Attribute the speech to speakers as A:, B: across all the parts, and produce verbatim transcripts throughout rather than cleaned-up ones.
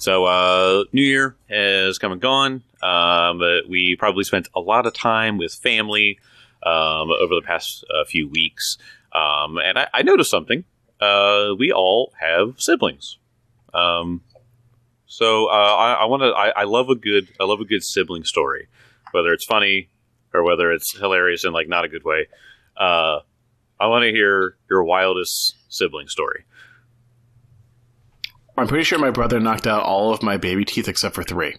A: So, uh, New Year has come and gone, um, but we probably spent a lot of time with family um, over the past uh, few weeks. Um, and I, I noticed something. Uh, we all have siblings. Um, so, uh, I, I want to, I, I love a good, I love a good sibling story, whether it's funny or whether it's hilarious in like not a good way. Uh, I want to hear your wildest sibling story.
B: I'm pretty sure my brother knocked out all of my baby teeth except for three.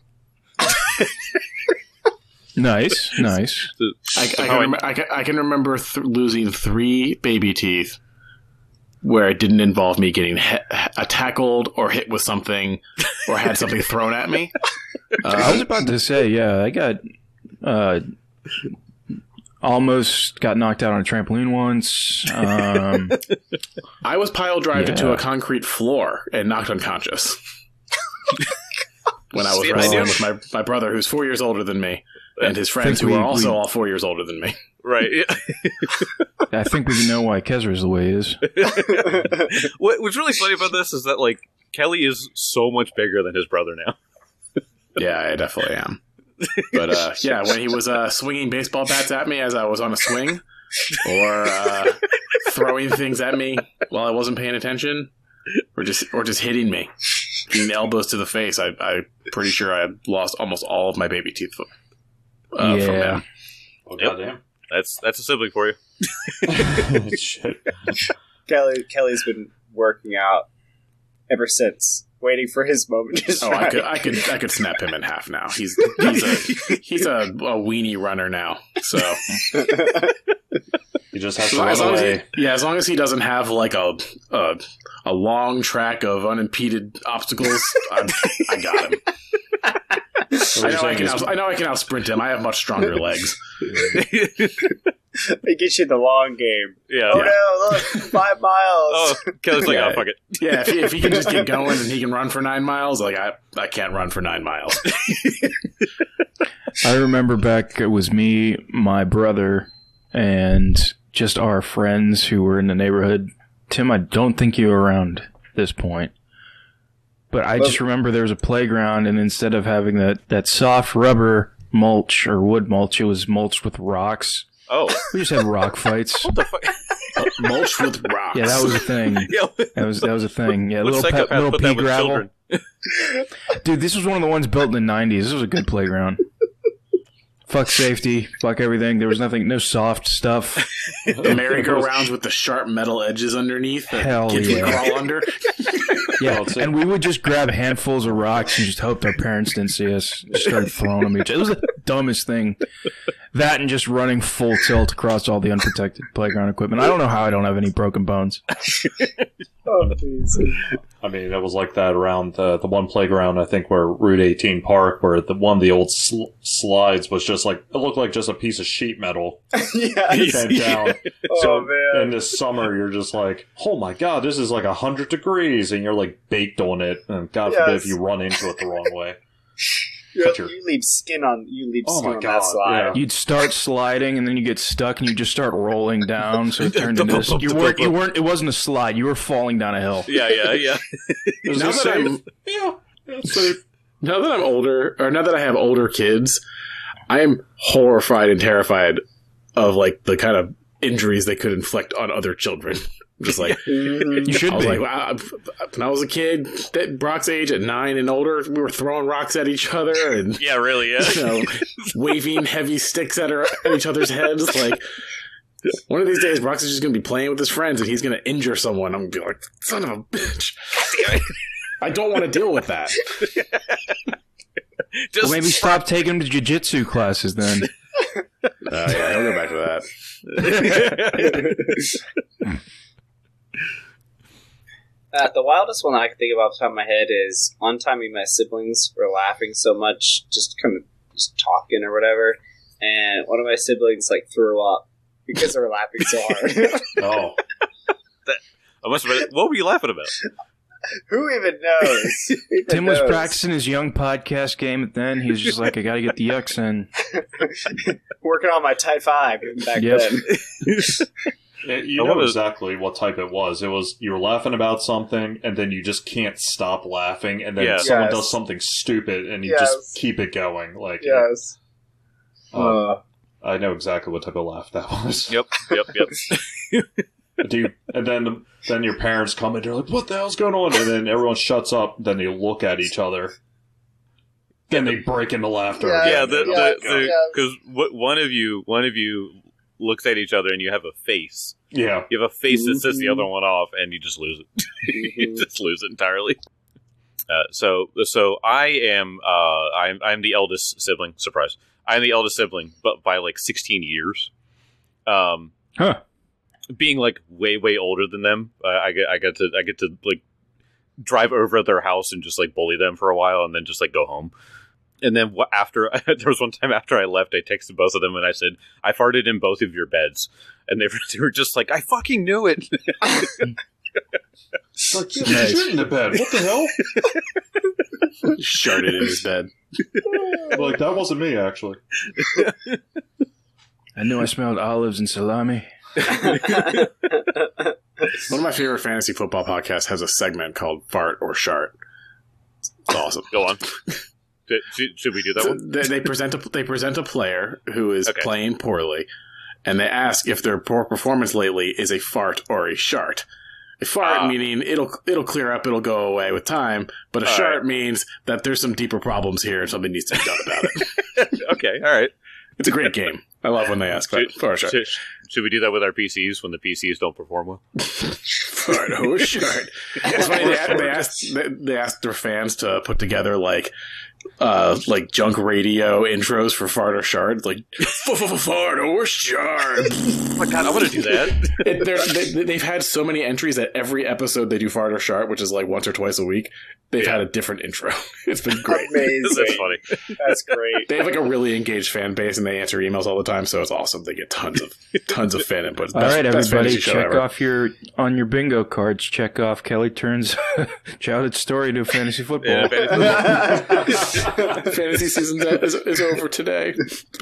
C: Nice, nice.
B: I, I, can, rem- I, can, I can remember th- losing three baby teeth where it didn't involve me getting he- uh, tackled or hit with something or had something thrown at me.
C: Uh, I was about to say, yeah, I got uh, almost got knocked out on a trampoline once. Um,
B: I was pile drived
C: yeah.
B: into a concrete floor and knocked unconscious when I was
A: See,
B: wrestling
A: I
B: with my, my brother, who's four years older than me, and his friends who
C: we,
B: are also
C: we,
B: all four years older than me.
A: Right.
C: I think we know why Kezra's the way he is.
A: what, what's really funny about this is that, like, Kelly is so much bigger than his brother now.
B: Yeah, I definitely am. But, uh, yeah, when he was uh, swinging baseball bats at me as I was on a swing, or uh, throwing things at me while I wasn't paying attention, or just or just hitting me, getting elbows to the face, I, I'm pretty sure I had lost almost all of my baby teeth uh,
C: yeah.
B: from him.
D: Oh,
A: Yep.
D: goddamn.
A: That's that's a sibling for you.
D: Shit.
E: Kelly Kelly's been working out ever since, waiting for his moment to
B: Oh,
E: strike.
B: I could, I could, I could snap him in half now. He's he's a he's a, a weenie runner now. So
D: He just has
B: as
D: to
B: long,
D: run
B: as long as
D: away.
B: he, yeah, as long as he doesn't have like a a, a long track of unimpeded obstacles, I, I got him. I know I can out, I know I can out sprint him. I have much stronger legs.
E: It gets you the long game.
A: Yeah.
E: Oh
A: yeah.
E: no, look, five miles.
A: Oh, Kelly's like,
B: Yeah.
A: oh, fuck it.
B: Yeah, if he, if he can just get going and he can run for nine miles, like I I can't run for nine miles.
C: I remember back, it was me, my brother, and just our friends who were in the neighborhood. Tim, I don't think you were around at this point. But I just remember there was a playground, and instead of having that, that soft rubber mulch or wood mulch, it was mulched with rocks.
A: Oh.
C: We just had rock fights.
A: What the fuck?
B: Uh, mulch with rocks.
C: Yeah, that was a thing.
A: Yeah.
C: That was that was a thing. Yeah,
A: What
C: little
A: psychopath
C: pe- little
A: put
C: pea
A: that with
C: gravel.
A: children?
C: Dude, this was one of the ones built in the nineties. This was a good playground. Fuck safety. Fuck everything. There was nothing, no soft stuff.
B: The merry-go-rounds with the sharp metal edges underneath that
C: Hell
B: kids
C: yeah.
B: would crawl under.
C: Yeah,
D: Well, it's-
C: and we would just grab handfuls of rocks and just hoped our parents didn't see us. Just started throwing them each other. It was the dumbest thing. That and just running full tilt across all the unprotected playground equipment. I don't know how I don't have any broken bones.
E: Oh, please.
D: I mean, it was like that around the, the one playground, I think, where Route eighteen Park, where the one of the old sl- slides was just like, it looked like just a piece of sheet metal
E: Yeah.
D: bent down.
E: Oh,
D: So
E: man.
D: in this summer, you're just like, oh my god, this is like one hundred degrees, and you're like baked on it, and God forbid
E: Yes.
D: if you run into it the wrong way.
E: You,
D: Cut your-
E: you leave skin on you leave
D: Oh
E: skin
D: my
E: on
D: God,
E: that slide.
D: yeah.
C: You'd start sliding, and then you get stuck, and you just start rolling down. So it turned into this. You weren't. You weren't. It wasn't a slide. You were falling down a hill.
A: Yeah, yeah, yeah.
D: Is
B: Now
D: this
B: that
D: safe?
B: I'm
D: Yeah, it's safe.
B: now that I'm older, or now that I have older kids, I am horrified and terrified of like the kind of injuries they could inflict on other children. Just like
C: You should
B: I was
C: be.
B: like, wow, when I was a kid, that Brock's age at nine and older, we were throwing rocks at each other and
A: Yeah, really, yeah.
B: you know, waving heavy sticks at, our, at each other's heads. Like, one of these days, Brock's is just going to be playing with his friends and he's going to injure someone. I'm going to be like, son of a bitch. I don't want to deal with that.
A: Just
C: Well, maybe stop taking him to jiu-jitsu classes then.
B: Uh, yeah, he'll go back to that.
E: Uh, the wildest one I can think of off the top of my head is one time me and my siblings were laughing so much, just kind of just talking or whatever, and one of my siblings like threw up because they were laughing so hard.
D: Oh,
A: I must have been, what were you laughing about?
E: Who even knows? Who even
C: Tim was
E: knows?
C: practicing his young podcast game then. He was just like, I got to get the yucks in.
E: Working on my Type five even back
C: Yep.
E: then.
D: It, you
A: I
D: know
A: wanna-
D: exactly what type it was. It was you were laughing about something, and then you just can't stop laughing, and then
A: Yeah.
D: someone
E: Yes.
D: does something stupid, and you
E: Yes.
D: just keep it going. Like,
E: Yes.
D: uh,
E: Uh,
D: I know exactly what type of laugh that was.
A: Yep, yep, yep.
D: Do you, and then then your parents come and they're like, "What the hell's going on?" And then everyone shuts up. Then they look at each other. Then they break into laughter.
E: Yeah,
D: again,
A: Yeah, the
D: and I'm like,
A: the
E: yeah.
A: because one of you one of you looks at each other and you have a face.
D: yeah.
A: You have a face that sets the
E: Mhm.
A: other one off, and you just lose it. you
E: Mhm.
A: just lose it entirely. Uh, so so I am uh, I'm I'm the eldest sibling. Surprise! I'm the eldest sibling, but by like sixteen years. Um,
C: Huh.
A: being like way way older than them, I, I get I get to I get to like drive over at their house and just like bully them for a while, and then just like go home. And then wh- after there was one time after I left, I texted both of them and I said, "I farted in both of your beds," and they were, they were just like, "I fucking knew it."
D: It's like, yeah,
C: Nice.
D: you're in the bed. What the hell?
B: Sharted in his bed.
D: Like, that wasn't me, actually.
C: I knew I smelled olives and salami.
B: One of my favorite fantasy football podcasts has a segment called Fart or Shart. It's awesome.
A: Go on. Should, should- should we do that
B: So
A: one?
B: they, they present a they present a player who is
A: Okay.
B: playing poorly, and they ask if their poor performance lately is a fart or a shart. A fart
A: Ah.
B: meaning it'll it'll clear up, it'll go away with time, but a
A: All
B: shart
A: right.
B: means that there's some deeper problems here and something needs to be done about it.
A: Okay, all right.
B: It's a great game. I love when they ask that.
A: Should,
B: Fart or shart.
A: should, should we do that with our P Cs when the P Cs don't perform well?
B: Fart or shart. It's funny they, they asked they, they asked their fans to put together like uh like junk radio intros for fart or shart, like fart or shart.
A: Oh my god, I want to do that.
B: It, they're- they, they've had so many entries that every episode they do fart or shart, which is like once or twice a week. They've
A: Yeah.
B: had a different intro. It's been great.
A: That's
E: Amazing.
A: funny.
E: That's great.
B: They have like a really engaged fan base, and they answer emails all the time, so it's awesome. They get tons of tons of fan input. It's
C: All
B: best-
C: right,
B: best
C: everybody,
B: fantasy show
C: check
B: ever.
C: off your on your bingo cards. Check off Kelly turns childhood story to fantasy football.
A: Yeah, fantasy-
B: Fantasy season is, is over today.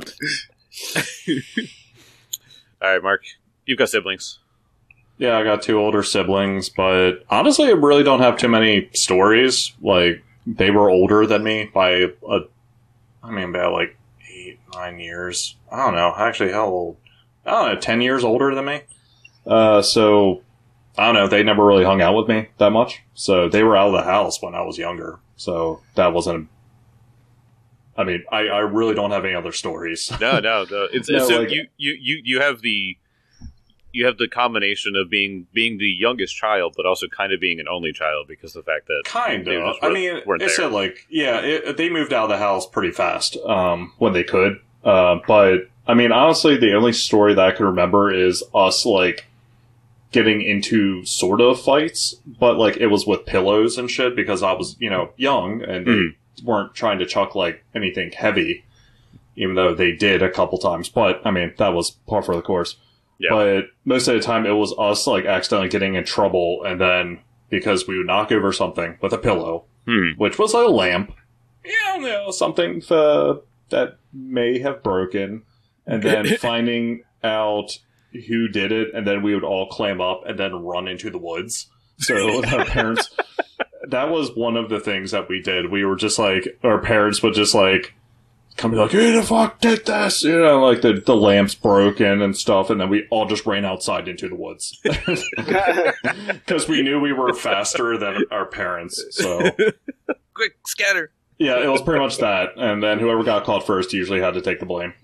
A: all right, Mark, you've got siblings.
D: Yeah, I got two older siblings, but honestly, I really don't have too many stories. Like, they were older than me by a, I mean, about like eight, nine years. I don't know. Actually, how old? I don't know, ten years older than me. Uh, so, I don't know. They never really hung out with me that much. So, they were out of the house when I was younger. So, that wasn't. I mean, I, I really don't have any other stories.
A: No, no, no. It's,
D: No,
A: it's so
D: like-
A: you, you, you, you have the you have the combination of being being the youngest child, but also kind of being an only child because of the fact that
D: Kind
A: they
D: of.
A: just
D: I
A: weren't-
D: mean,
A: weren't
D: it's
A: there.
D: a, like, yeah, it, they moved out of the house pretty fast um, when they could. Uh, but, I mean, honestly, the only story that I can remember is us, like, getting into sort of fights, but, like, it was with pillows and shit because I was, you know, young and
A: Mhm.
D: they weren't trying to chuck, like, anything heavy, even though they did a couple times. But, I mean, that was par for the course.
A: Yeah.
D: But most of the time, it was us, like, accidentally getting in trouble, and then because we would knock over something with a pillow,
A: hmm,
D: which was a lamp, you know, something uh, that may have broken, and then finding out who did it, and then we would all clam up and then run into the woods. So with our parents, that was one of the things that we did. We were just like, our parents would just like, come be like, who the fuck did this? You know, like the, the lamps broken and stuff, and then we all just ran outside into the woods. Because we knew we were faster than our parents, so...
A: quick scatter.
D: Yeah, it was pretty much that, and then whoever got caught first usually had to take the blame.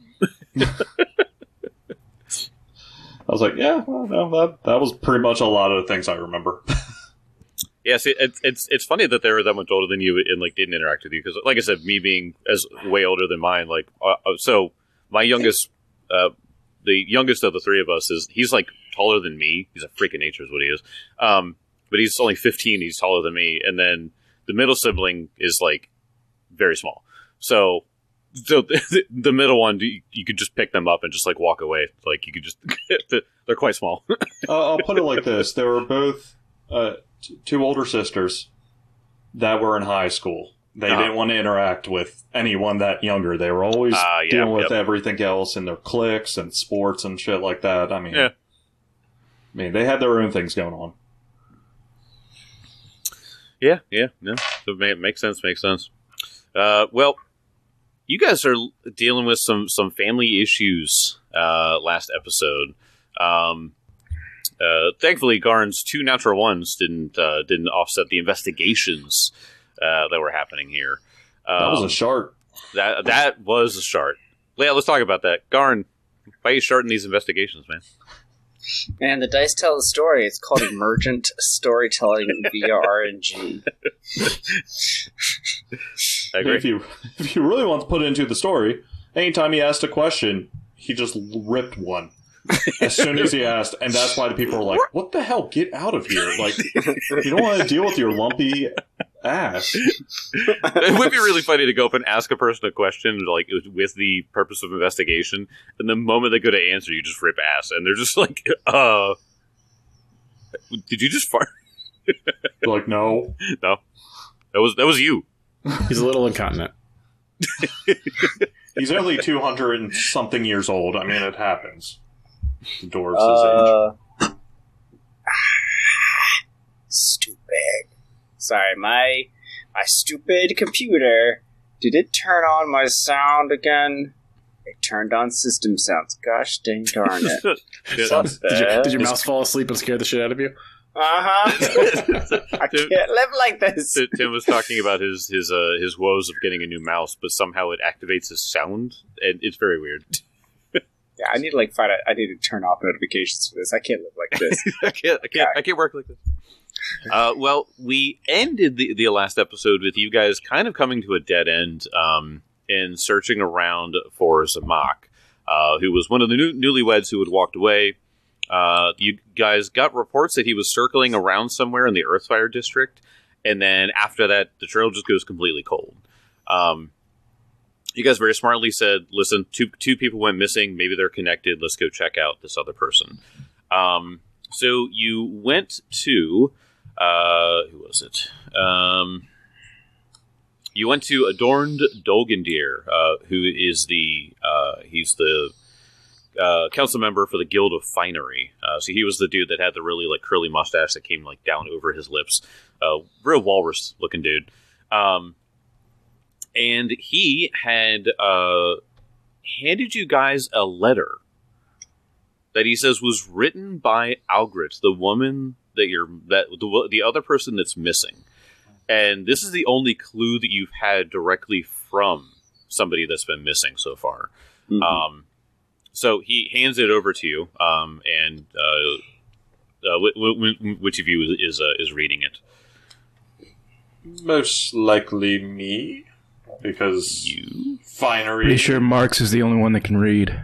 D: I was like, yeah, well, no, that that was pretty much a lot of the things I remember.
A: Yeah, see, it's it's it's funny that they were that much older than you and like didn't interact with you because, like I said, me being as way older than mine, like uh, uh, so my youngest, uh, the youngest of the three of us is he's like taller than me. He's a freak of nature, is what he is. Um, but he's only fifteen. He's taller than me, and then the middle sibling is like very small. So, so the, the middle one, you, you could just pick them up and just like walk away. Like you could just, they're quite small.
D: uh, I'll put it like this: they were both uh, t- two older sisters that were in high school. They
A: Uh-huh.
D: didn't want to interact with anyone that younger. They were always
A: Ah, yeah,
D: dealing with
A: yep.
D: everything else in their cliques and sports and shit like that. I mean,
A: Yeah.
D: mean, they had their own things going on.
A: Yeah, yeah, no. So it makes sense, makes sense. Uh, well, you guys are dealing with some, some family issues uh, last episode. Um, uh, thankfully, Garn's two natural ones didn't uh, didn't offset the investigations uh, that were happening here. Um,
D: That was a shark.
A: That that was a start. Yeah, let's talk about that. Garn, why are you starting these investigations, man?
E: Man, the dice tell a story. It's called emergent storytelling via R N G.
A: I agree.
D: If you if you really want to put it into the story, anytime he asked a question, he just ripped one as soon as he asked, and that's why the people are like, "What the hell? Get out of here!" Like, you don't want to deal with your lumpy ass.
A: It would be really funny to go up and ask a person a question, like with the purpose of investigation, and the moment they go to answer, you just rip ass, and they're just like, "Uh, did you just fart?"
D: Like, no,
A: No, that was that was you.
B: He's a little incontinent.
D: he's only two hundred and something years old. I mean, it happens. The dwarves his age.
E: Uh, stupid. Sorry, my my stupid computer. Did it turn on my sound again? It turned on system sounds. Gosh dang darn it.
A: Yeah.
B: Did, you, did your mouse fall asleep and scare the shit out of you?
E: Uh-huh. I
A: Tim,
E: can't live like this.
A: Tim was talking about his his uh, his woes of getting a new mouse, but somehow it activates his sound, and it's very weird.
E: Yeah, I need to like find out. I need to turn off notifications for this. I can't live like this.
A: I can't, I can't, I can't work like this. Uh, well, we ended the, the last episode with you guys kind of coming to a dead end um, and searching around for Zamak, uh, who was one of the new, newlyweds who had walked away. Uh, you guys got reports that he was circling around somewhere in the Earthfire district, and then after that, the trail just goes completely cold. Um, you guys very smartly said, listen, two two people went missing. Maybe they're connected. Let's go check out this other person. Um, so you went to... Uh, who was it? Um, you went to Adorned Dolgendir, uh, who is the... Uh, he's the... Uh, council member for the Guild of Finery. Uh, so he was the dude that had the really like curly mustache that came like down over his lips. Uh, real walrus looking dude. Um, and he had uh, handed you guys a letter that he says was written by Algrit, the woman that you're that the the other person that's missing. And this is the only clue that you've had directly from somebody that's been missing so far.
E: Mm-hmm.
A: Um, So he hands it over to you, um, and uh, uh, w- w- which of you is is, uh, is reading it?
D: Most likely me, because
A: You?
D: finery.
C: Pretty sure Marx is the only one that can read.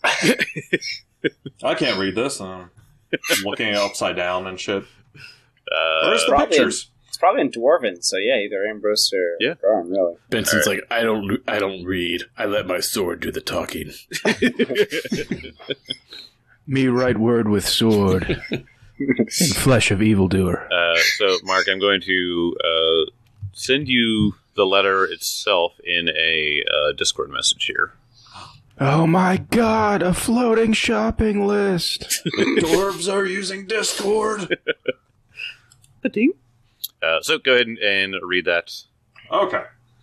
D: I can't read this. Uh, I'm looking it upside down and shit.
A: Uh,
D: Where's the
E: probably
D: pictures?
E: It's probably in Dwarven, so yeah, either Ambrose or
A: Yeah.
E: Garm, really.
B: Benson's like, I don't, I don't read. I let my sword do the talking.
C: Me write word with sword, and flesh of evildoer.
A: uh, so, Mark, I'm going to uh, send you the letter itself in a uh, Discord message here.
C: Oh my god, a floating shopping list!
D: The dwarves are using Discord.
A: Ding. Uh, so go ahead and, and read that.
D: Okay.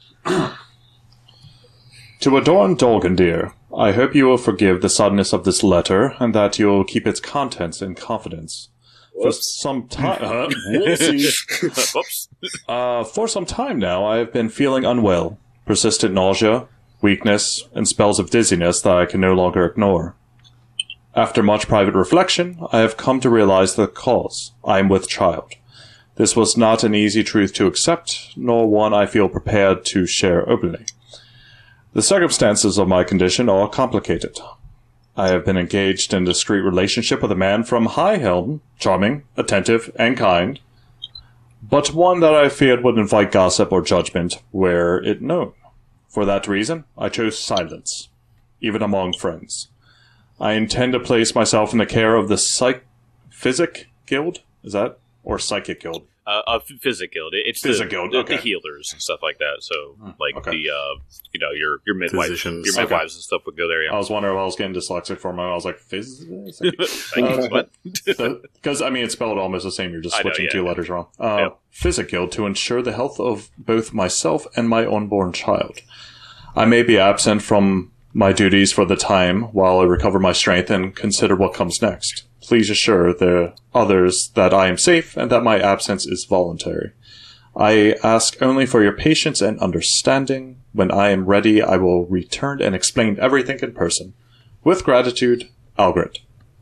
D: To Adorn Dolgendir, I hope you will forgive the suddenness of this letter, and that you will keep its contents in confidence. For
E: Whoops.
D: some time, uh, whoopsie.
A: Whoops.
D: Uh, for some time now, I have been feeling unwell, persistent nausea, weakness, and spells of dizziness that I can no longer ignore. After much private reflection, I have come to realize the cause. I am with child. This was not an easy truth to accept, nor one I feel prepared to share openly. The circumstances of my condition are complicated. I have been engaged in a discreet relationship with a man from High Helm, charming, attentive, and kind, but one that I feared would invite gossip or judgment were it known. For that reason, I chose silence, even among friends. I intend to place myself in the care of the Psych... Physic Guild? Is that... Or Psychic Guild?
A: Uh, uh, physical. It's
D: Physical,
A: the, the,
D: okay.
A: the healers and stuff like that. So, like
D: okay.
A: the, uh, you know, your your midwives,
B: Physicians.
A: your midwives and stuff would go there.
D: I
A: Yeah.
D: was wondering if I was getting dyslexic for a moment. I was like, physics?
A: Thank you.
D: Uh,
A: What?
D: Because, I mean, it's spelled almost the same. You're just
A: I know,
D: switching
A: yeah,
D: two
A: yeah.
D: letters wrong. Uh,
A: Yeah.
D: Physical, to ensure the health of both myself and my unborn child. I may be absent from my duties for the time while I recover my strength and consider what comes next. Please assure the others that I am safe and that my absence is voluntary. I ask only for your patience and understanding. When I am ready, I will return and explain everything in person. With gratitude, Algret.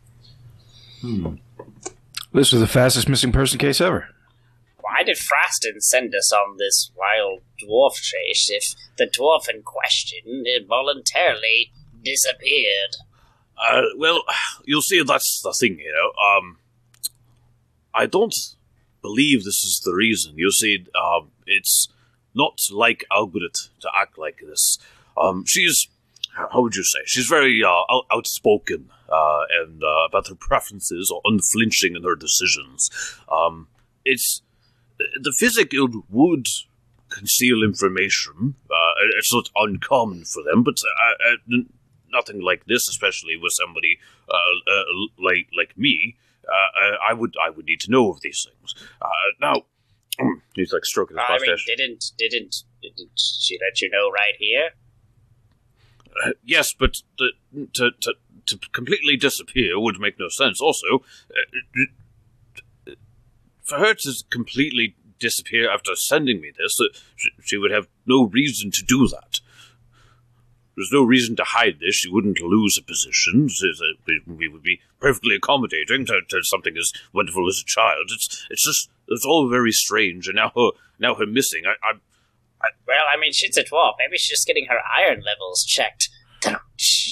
C: This was the fastest missing person case ever.
E: Why did Fraston send us on this wild dwarf chase if the dwarf in question voluntarily disappeared?
A: Uh, well, you'll see, that's the thing, you know. Um, I don't believe this is the reason. You see, um, it's not like Algret to act like this. Um, she's, how would you say, she's very uh, out- outspoken uh, and uh, about her preferences or unflinching in her decisions. Um, it's, the Physic Guild would conceal information. Uh, it's not uncommon for them, but uh, uh, nothing like this, especially with somebody uh, uh, like like me. Uh, I would I would need to know of these things. Uh, now, he's like stroking his
E: I mean,
A: mustache.
E: didn't didn't didn't she let you know right here?
A: Uh, yes, but the, to to to completely disappear would make no sense. Also, uh, for her to completely disappear after sending me this, uh, she, she would have no reason to do that. There's no reason to hide this. She wouldn't lose a position. We would be perfectly accommodating to, to something as wonderful as a child. It's it's just it's all very strange. And now her now her missing. I, I
E: Well, I mean, she's a dwarf. Maybe she's just getting her iron levels checked.
B: That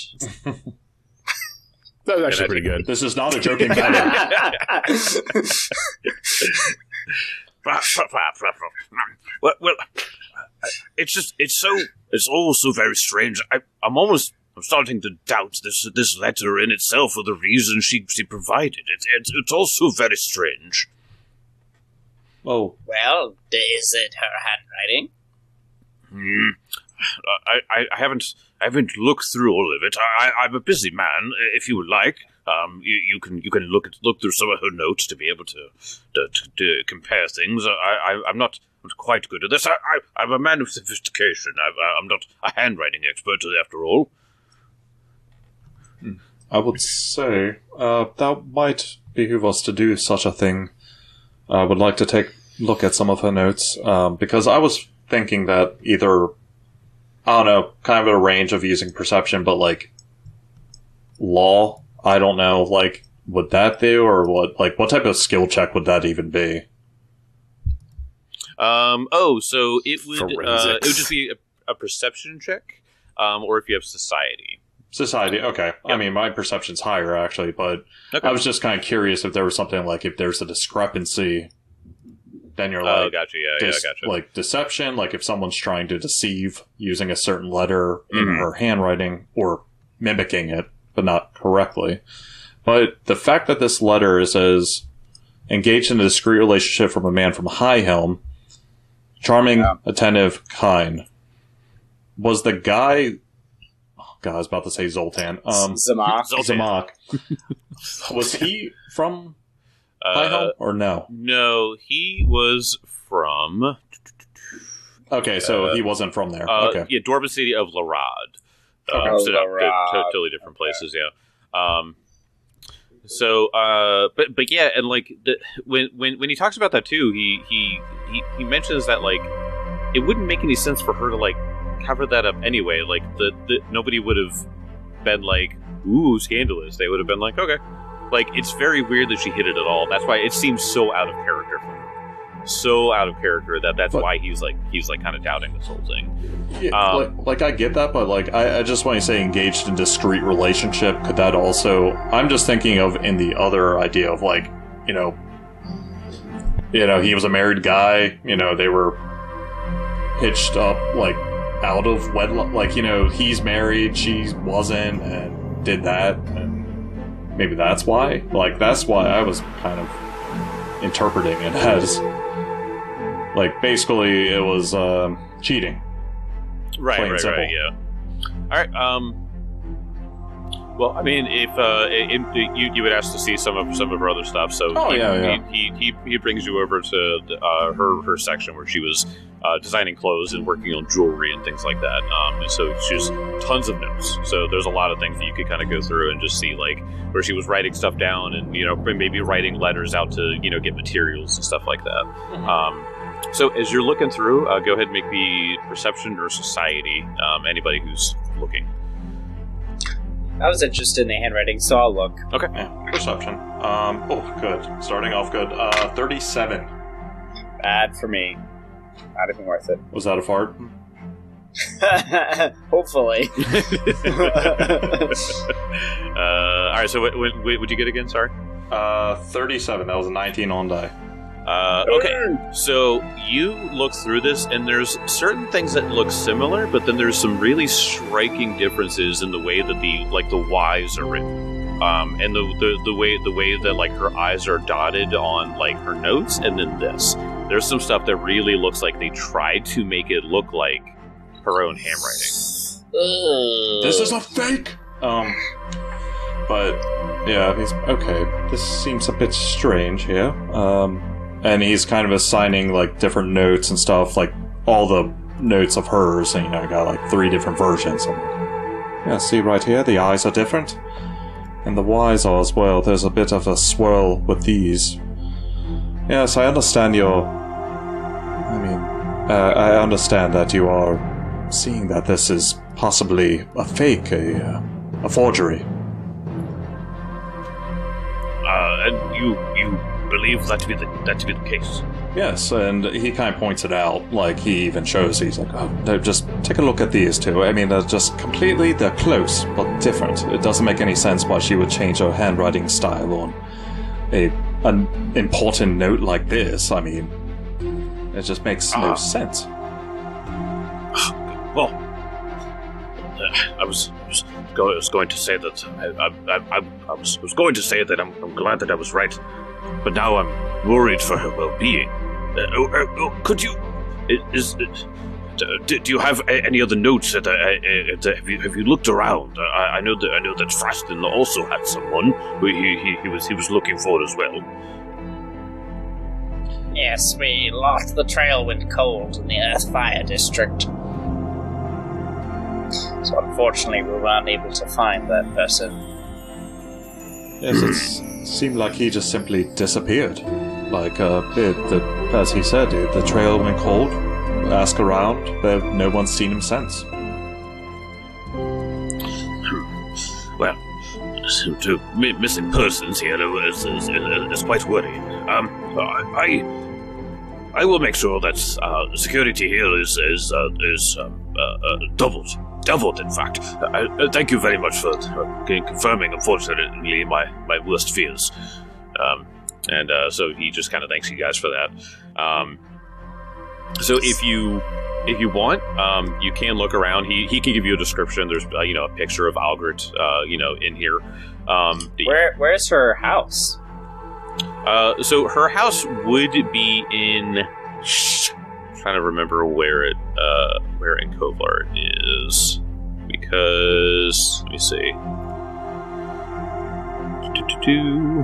B: was actually pretty good.
D: This is not a joking matter.
A: well, well, it's just it's so it's all so very strange. I, I'm almost I'm starting to doubt this this letter in itself or the reason she she provided it. It's it's all so very strange.
D: Oh,
E: Well, is it her handwriting?
A: Hmm. I, I, I haven't I haven't looked through all of it. I, I'm a busy man. If you would like, um, you, you can you can look at look through some of her notes to be able to to, to, to compare things. I, I I'm not quite good at this. I, I I'm a man of sophistication. I, I'm not a handwriting expert after all.
D: I would say uh, that might behoove us to do such a thing. I would like to take a look at some of her notes, um, because I was thinking that either, I don't know, kind of a range of using perception, but like law, I don't know, like, would that do, or what, like, what type of skill check would that even be?
A: Um. Oh, so it would uh, it
B: Forensics.
A: would just be a, a perception check, um, or if you have society.
D: Society, okay. I mean, my perception's higher, actually, but
A: Okay.
D: I was just kind of curious if there was something like, if there's a discrepancy, then you're
A: Oh,
D: like,
A: gotcha. Yeah,
D: dis-
A: yeah, gotcha.
D: like deception, like if someone's trying to deceive using a certain letter in
A: Mhm.
D: her handwriting or mimicking it, but not correctly. But the fact that this letter says, engaged in a discreet relationship from a man from High Helm, charming,
E: Yeah.
D: attentive, kind. Was the guy, oh god, I was about to say Zoltan, um,
E: Zamak.
A: Zoltan.
D: Zamak, was he from High
A: Uh,
D: Helm or no?
A: no, he was from
D: Okay, so
A: uh,
D: he wasn't from there.
A: Uh,
D: okay.
A: Yeah, Dwarven City of Larad.
E: Okay.
A: Um, so not-
E: Larad.
A: to- to- totally different places, yeah. Um, so, uh, but but yeah, and like the, when when when he talks about that too, he he he, he mentions that like it wouldn't make any sense for her to like cover that up anyway. Like the, the nobody would have been like, ooh, scandalous. They would have been like, okay. Like it's very weird that she hid it at all. That's why it seems so out of character for her. So out of character that that's
D: But-
A: why he's like he's like kind of doubting this whole thing.
D: Yeah,
A: Um,
D: like, like I get that, but like I, I just want to say engaged in discreet relationship. Could that also? I'm just thinking of in the other idea of like, you know, you know, he was a married guy. You know, they were hitched up like out of wedlock. Like you know, he's married, she wasn't, and did that, and maybe that's why. Like that's why I was kind of interpreting it as. Like, basically, it was um, cheating.
A: Right,
D: Plain
A: right,
D: simple.
A: right, yeah. All right, um... Well, I mean, if uh, it, it, you you would ask to see some of some of her other stuff, so
D: Oh,
A: he,
D: yeah, yeah.
A: He, he he brings you over to uh, her her section where she was uh, designing clothes and working on jewelry and things like that. Um, and so she's tons of notes. So there's a lot of things that you could kind of go through and just see, like where she was writing stuff down and you know maybe writing letters out to you know get materials and stuff like that.
D: Mm-hmm.
A: Um, so as you're looking through, uh, go ahead and make me perception or society. Um, anybody who's looking.
E: I was interested in the handwriting, so I'll look.
A: Okay.
D: Yeah, perception. Um, oh, good. Starting off good. Uh, thirty-seven.
E: Bad for me. Not even worth it.
D: Was that a fart?
E: Hopefully.
A: uh, all right. So, what, what, what would you get again? Sorry.
D: Uh, thirty-seven. That was a nineteen on die.
A: Uh, okay. So you look through this, and there's certain things that look similar, but then there's some really striking differences in the way that the like the Y's are written, um, and the, the the way the way that like her I's are dotted on like her notes, and then this. There's some stuff that really looks like they tried to make it look like her own handwriting.
D: This is a fake. Um, but yeah, he's okay. This seems a bit strange here. Um, and he's kind of assigning like different notes and stuff, like all the notes of hers. And you know, I got like three different versions. And, yeah, see right here, the I's are different, and the Y's are as well. There's a bit of a swirl with these. Yes, I understand your. I mean, uh, I understand that you are seeing that this is possibly a fake, a uh, a forgery.
A: Uh, and you you believe that to be the that to be the case?
D: Yes, and he kind of points it out. Like he even shows. He's like, "Oh, no, just take a look at these two. I mean, they're just completely they're close but different. It doesn't make any sense why she would change her handwriting style on a an important note like this. I mean, it just makes no
A: Uh,
D: sense."
A: Well, uh, I was, I was, go, I was going to say that I, I, I, I, was, I was going to say that I'm, I'm glad that I was right, but now I'm worried for her well-being. Uh, oh, oh, oh, could you? Is, is do, do you have a- any other notes? That, uh, uh, that have you have you looked around? Uh, I, I know that I know that Fraston also had someone who he, he, he was he was looking for as well.
F: Yes, we lost the trail when cold in the Earth Fire District. So unfortunately we were unable to find that person.
D: Yes, it seemed like he just simply disappeared. Like, uh, it, the, as he said, it, the trail went cold. Ask around, there, no one's seen him since.
A: Well, to mi- missing persons here is, is, is, is quite worrying. Um, I, I will make sure that uh, security here is is uh, is um, uh, uh, doubled, doubled. In fact, I, uh, thank you very much for uh, confirming. Unfortunately, my, my worst fears. Um, and uh, so he just kind of thanks you guys for that. Um, so if you if you want, um, you can look around. He he can give you a description. There's uh, you know a picture of Algert, uh, you know, in here. Um, the-
E: Where where's her house?
A: Uh, so her house would be in. I'm trying to remember where it, uh, where in Kovlar it is, because let me see. Do-do-do-do.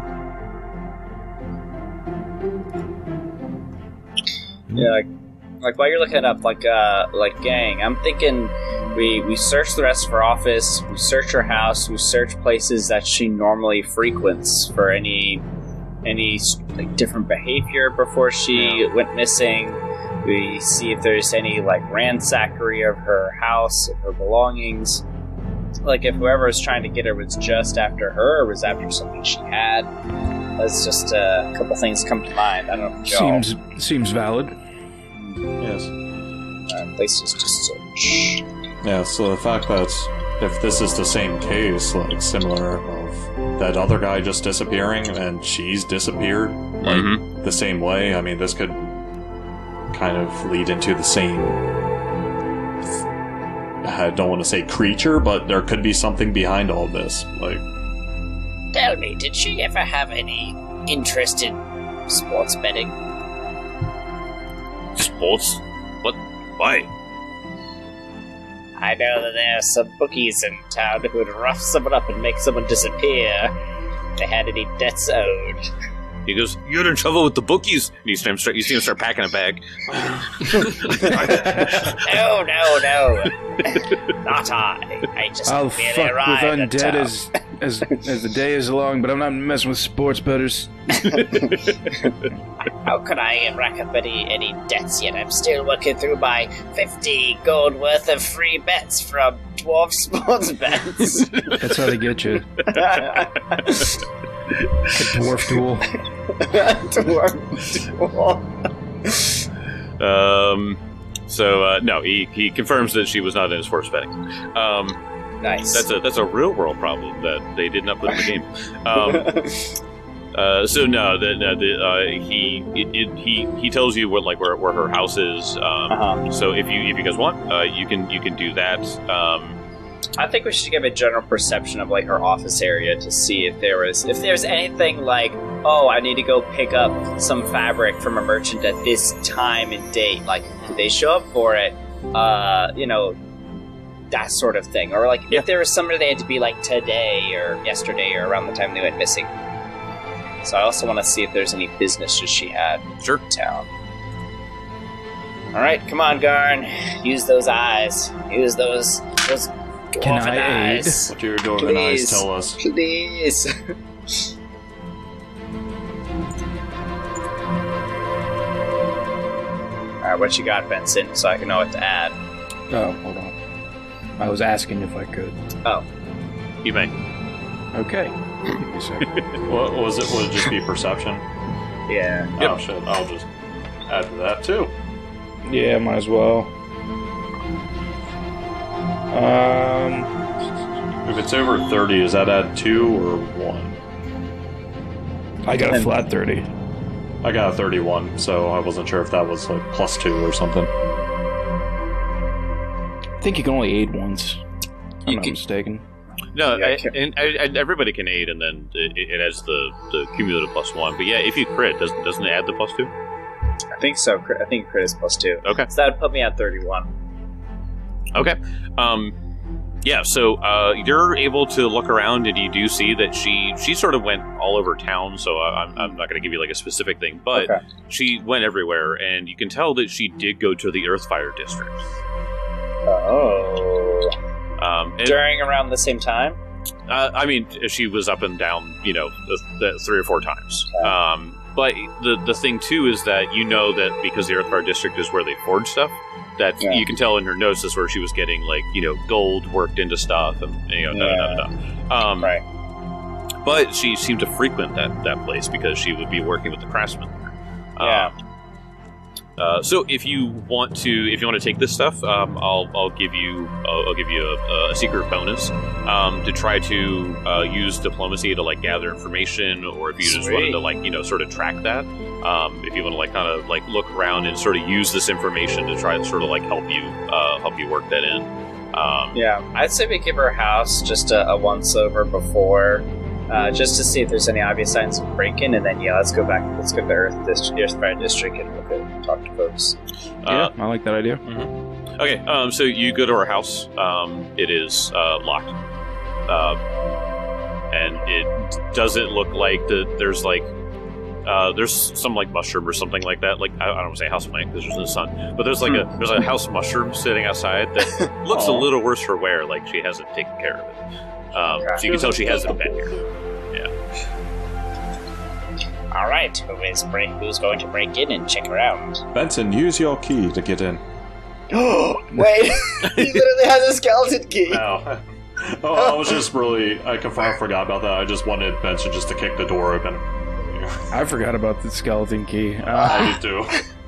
E: Yeah, like, like while you're looking it up, like uh, like gang, I'm thinking we we search the rest of her office, we search her house, we search places that she normally frequents for any any like different behavior before she went missing. We see if there's any like ransackery of her house, of her belongings. Like if whoever was trying to get her was just after her or was after something she had. That's just uh, a couple things come to mind. I don't know if y'all.
C: Seems seems valid.
D: Yes.
E: Uh, places just search.
D: Yeah, so the fact that if this is the same case, like similar of that other guy just disappearing and she's disappeared, like
A: Mhm.
D: the same way, I mean, this could kind of lead into the same. I don't want to say creature, but there could be something behind all this. Like,
F: Tell me, did she ever have any interest in sports betting?
A: Sports? What? Why?
F: I know that there are some bookies in town who would rough someone up and make someone disappear if they had any debts owed.
A: He goes, "You're in trouble with the bookies." And you see him start, you see him start packing a bag.
F: No, no, no. Not I. I just
C: I'll
F: merely
C: fuck with
F: arrived at
C: undead
F: town.
C: as, as as the day is long, but I'm not messing with sports bettors.
F: How could I rack up any, any debts yet? I'm still working through my fifty gold worth of free bets from Dwarf Sports Bets.
C: That's how they get you. Dwarf duel.
E: Dwarf duel.
A: Um, so uh, no, he, he confirms that she was not in sports betting. Um,
E: Nice.
A: that's a that's a real world problem that they did not put in the game. Um, uh, so no, the, the, the, uh, he it, it, he he tells you what like where, where her house is. Um,
E: Uh-huh.
A: So if you if you guys want, uh, you can you can do that. Um,
E: I think we should give a general perception of like her office area to see if there was if there's anything like, oh, I need to go pick up some fabric from a merchant at this time and date. Like, did they show up for it? Uh, you know, that sort of thing. Or like,
A: Yeah.
E: if there was somebody they had to be like today or yesterday or around the time they went missing. So I also want to see if there's any businesses she had
A: sure.
E: in town. All right, come on, Garn. Use those eyes. Use those those
C: Can
E: dwarven
C: I aid?
E: eyes.
D: What do your dwarven eyes
E: Please.
D: tell us?
E: Please. Alright, what you got, Vincent, so I can know what to add?
C: Oh, hold on. I was asking if I could.
A: You may.
C: Okay. Give me a second.
D: What was it? Would it just be perception?
E: Yeah.
A: Yep.
D: Oh shit! I'll just add to that too.
C: Yeah, might as well. Um,
D: If it's over thirty, does that add two or one?
C: I got a flat thirty.
D: I got a thirty-one, so I wasn't sure if that was like plus two or something.
C: I think you can only aid once. If I'm
E: You
C: not
E: can-
C: mistaken.
A: No,
E: Yeah,
A: I,
E: I can-
A: and, and everybody can aid, and then it, it adds the, the cumulative plus one. But yeah, if you crit, doesn't doesn't it add the plus two?
E: I think so. Crit- I think crit is plus two.
A: Okay.
E: So that would put me at thirty-one.
A: Okay. Um, yeah. So uh, you're able to look around, and you do see that she she sort of went all over town. So I, I'm I'm not going to give you like a specific thing, but
E: Okay.
A: she went everywhere, and you can tell that she did go to the Earthfire district.
E: Oh.
A: Um, and,
E: During around the same time?
A: Uh, I mean, she was up and down, you know, the, the three or four times.
E: Okay.
A: Um, but the the thing too is that you know that because the Earthfire district is where they forge stuff, that
E: Yeah.
A: you can tell in her notes is where she was getting like you know gold worked into stuff and you know da, da, da, da, da. Um,
E: Right.
A: But she seemed to frequent that that place because she would be working with the craftsmen there.
E: Yeah.
A: Um, Uh, so if you want to, if you want to take this stuff, um, I'll I'll give you I'll, I'll give you a, a secret bonus um, to try to uh, use diplomacy to like gather information, or if you just wanted
E: Sweet.
A: to like you know sort of track that. Um, if you want to like kind of like look around and sort of use this information to try to sort of like help you uh, help you work that in. Um,
E: Yeah. I'd say we give her a house just a, a once over before, uh, just to see if there's any obvious signs of break-in, and then yeah, let's go back. Let's go to the Earth District, Earthfire District, and look at talk to folks.
A: uh,
C: Yeah, I like that idea.
A: Okay, um, so you go to her house. Um, it is uh, locked, uh, and it doesn't look like the there's like uh, there's some like mushroom or something like that. Like I, I don't want to say house plant because there's no sun, but there's like a there's a house mushroom sitting outside that looks a
E: Aw.
A: little worse for wear. Like she hasn't taken care of it. Um,
E: Okay.
A: so you can tell she hasn't been here.
F: All right, who is break? Who's going to break in and check around?
D: Benson, use your key to get in.
E: Wait, he literally has a skeleton key.
D: No. Oh, I was just really. I confirmed, forgot about that. I just wanted Benson just to kick the door open.
C: I forgot about the skeleton key. Uh,
D: I do too.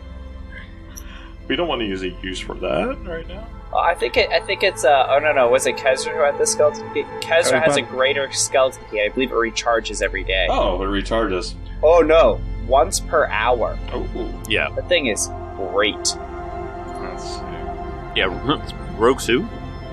D: We don't want to use a use for that right now.
E: Oh, I think it. I think it's. Uh, oh no, no. Was it Kezra who had the skeleton key? Kezra
C: Oh,
E: has a
C: but-
E: greater skeleton key. I believe it recharges every day.
D: Oh, it recharges.
E: Oh no, once per hour.
D: Oh,
A: Yeah,
E: The thing is great.
D: let's see.
A: yeah. Rogue Sue.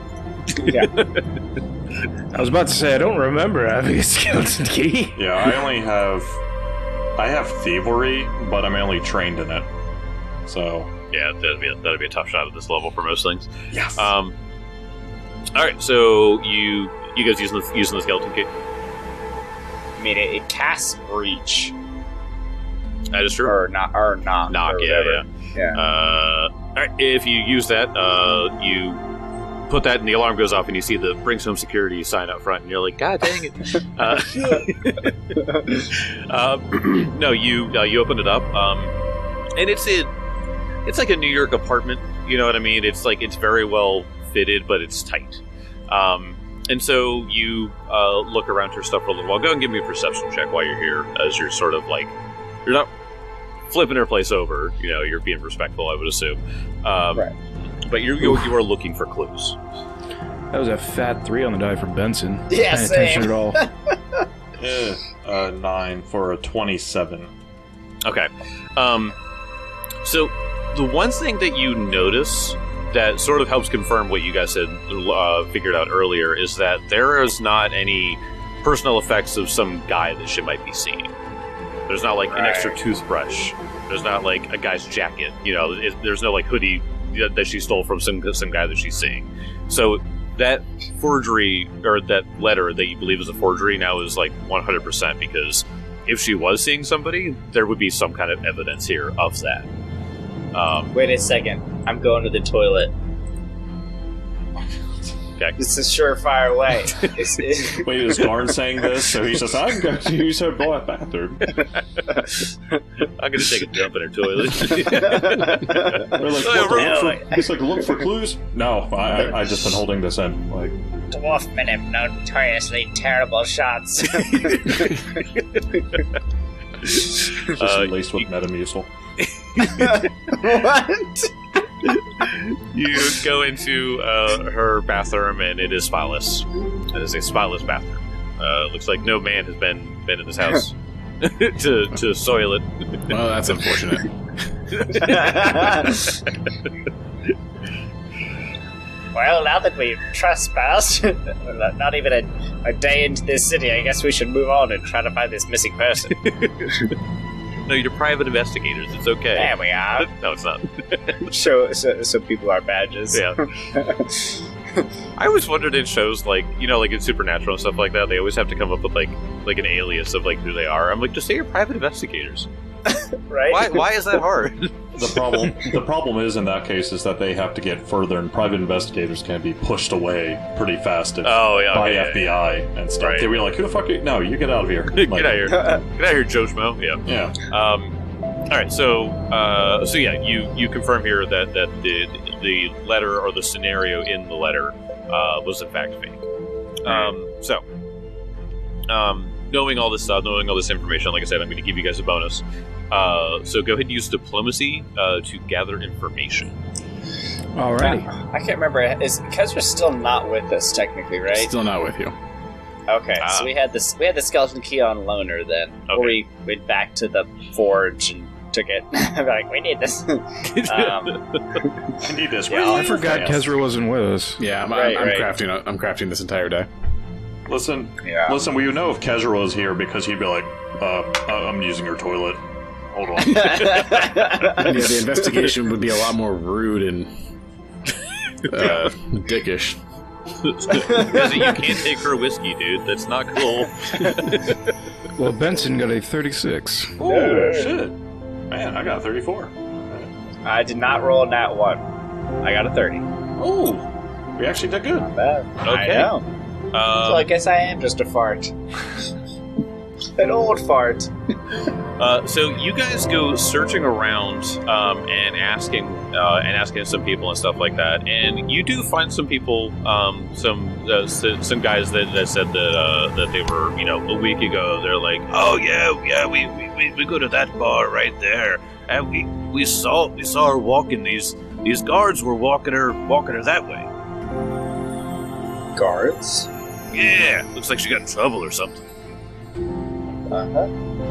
C: I was about to say I don't remember having a skeleton key.
D: Yeah, I only have. I have thievery, but I'm only trained in it. So
A: Yeah, that'd be a, that'd be a tough shot at this level for most things.
D: Yes.
A: Um. All right, so you you guys using the, using the skeleton key?
E: I mean, it, it casts breach
A: That is true.
E: or not or knock.
A: Knock,
E: or
A: yeah,
E: whatever.
A: yeah.
E: Yeah.
A: Uh, all right, if you use that, uh, you put that, and the alarm goes off, and you see the brings home security sign out front, and you're like, God dang it! uh, um, no, you uh, you open it up, um, and it's a it's like a New York apartment. You know what I mean? It's like it's very well fitted, but it's tight. Um, and so you uh, look around her stuff for a little while. Go and give me a perception check while you're here, as you're sort of like you're not flipping her place over. You know, you're being respectful, I would assume. Um,
E: Right.
A: But you're, you you are looking for clues.
C: That was a fat three on the die from Benson.
E: Yeah,
C: Paying attention
E: same.
C: at all.
D: Eh, uh, nine for a twenty-seven.
A: Okay. Um, so the one thing that you notice that sort of helps confirm what you guys had uh, figured out earlier is that there is not any personal effects of some guy that she might be seeing. There's not like an extra toothbrush. There's not like a guy's jacket. You know, it, there's no like hoodie that she stole from some some guy that she's seeing. So that forgery or that letter that you believe is a forgery now is like one hundred percent because if she was seeing somebody, there would be some kind of evidence here of that. Um,
E: Wait a second. I'm going to the toilet.
A: okay.
E: This is a surefire way. It's- it-
D: Wait, is Garn saying this? So he's just, I'm going to use her boy bathroom.
A: I'm gonna take a dump in her toilet.
D: We're like,
A: Oh,
D: look, look
A: right.
D: for, he's like, look for clues? No, I, I, I just been holding this in. Like,
F: Dwarf men have notoriously terrible shots.
D: it's just
A: Uh,
D: laced with Metamucil.
E: what?
A: You go into uh, her bathroom, and it is spotless. It is a spotless bathroom. Uh, looks like no man has been been in this house to to soil it.
B: Well, that's unfortunate.
F: Well, now that we've trespassed, not even a, a day into this city, I guess we should move on and try to find this missing person.
A: No, you're private investigators. It's okay.
F: There we are.
A: No, it's not.
E: Show so, so people are badges.
A: Yeah. I always wondered in shows like you know, like in Supernatural and stuff like that, they always have to come up with like like an alias of like who they are. I'm like, just say you're private investigators.
E: Right?
A: Why? Why is that hard?
D: The problem, the problem is in that case is that they have to get further, and private investigators can be pushed away pretty fast if,
A: Oh yeah,
D: by
A: okay,
D: F B I and stuff.
A: Right.
D: They were like, "Who the fuck? Are you? No, you get out of here!
A: yeah.
D: Like,
A: Get out of here! Get out of here, Joe Schmo. Yeah.
D: Yeah,
A: Um, all right, so uh, so yeah, you, you confirm here that, that the the letter or the scenario in the letter uh, was in fact fake. Um, so, um, knowing all this stuff, knowing all this information, like I said, I'm going to give you guys a bonus. Uh, so go ahead and use diplomacy uh, to gather information.
C: Alrighty.
E: I can't remember. Is Kezra's still not with us technically, right?
B: Still not with you.
E: Okay,
A: Ah.
E: so we had this. We had the skeleton key on loaner then,
A: Okay.
E: or we went back to the forge and took it. We're like, we need this. um,
D: I need this.
E: Yeah,
D: Really
C: I forgot
D: fast.
C: Kezra wasn't with us.
B: Yeah, I'm,
E: Right,
B: I'm, I'm
E: right.
B: crafting. I'm crafting this entire day.
D: Listen,
E: yeah.
D: listen. We would know if Kezra was here because he'd be like, uh, uh, "I'm using your toilet." Hold on.
B: Yeah, the investigation would be a lot more rude and uh, dickish.
A: Because you can't take her whiskey, dude. That's not cool.
C: Well, Benson got a thirty-six.
D: Oh shit, man! I got thirty-four.
E: I did not roll that one. I got a thirty.
D: Oh, we actually did good.
E: Not bad. I
A: Okay.
E: know.
A: Um,
E: So I guess I am just a fart. An old fart.
A: Uh, so you guys go searching around um, and asking uh, and asking some people and stuff like that, and you do find some people, um, some uh, s- some guys that, that said that uh, that they were, you know, a week ago. They're like, oh yeah, yeah, we, we, we, we go to that bar right there, and we, we saw we saw her walking. These these guards were walking her walking her that way.
E: Guards.
A: Yeah, looks like she got in trouble or something.
E: Uh-huh.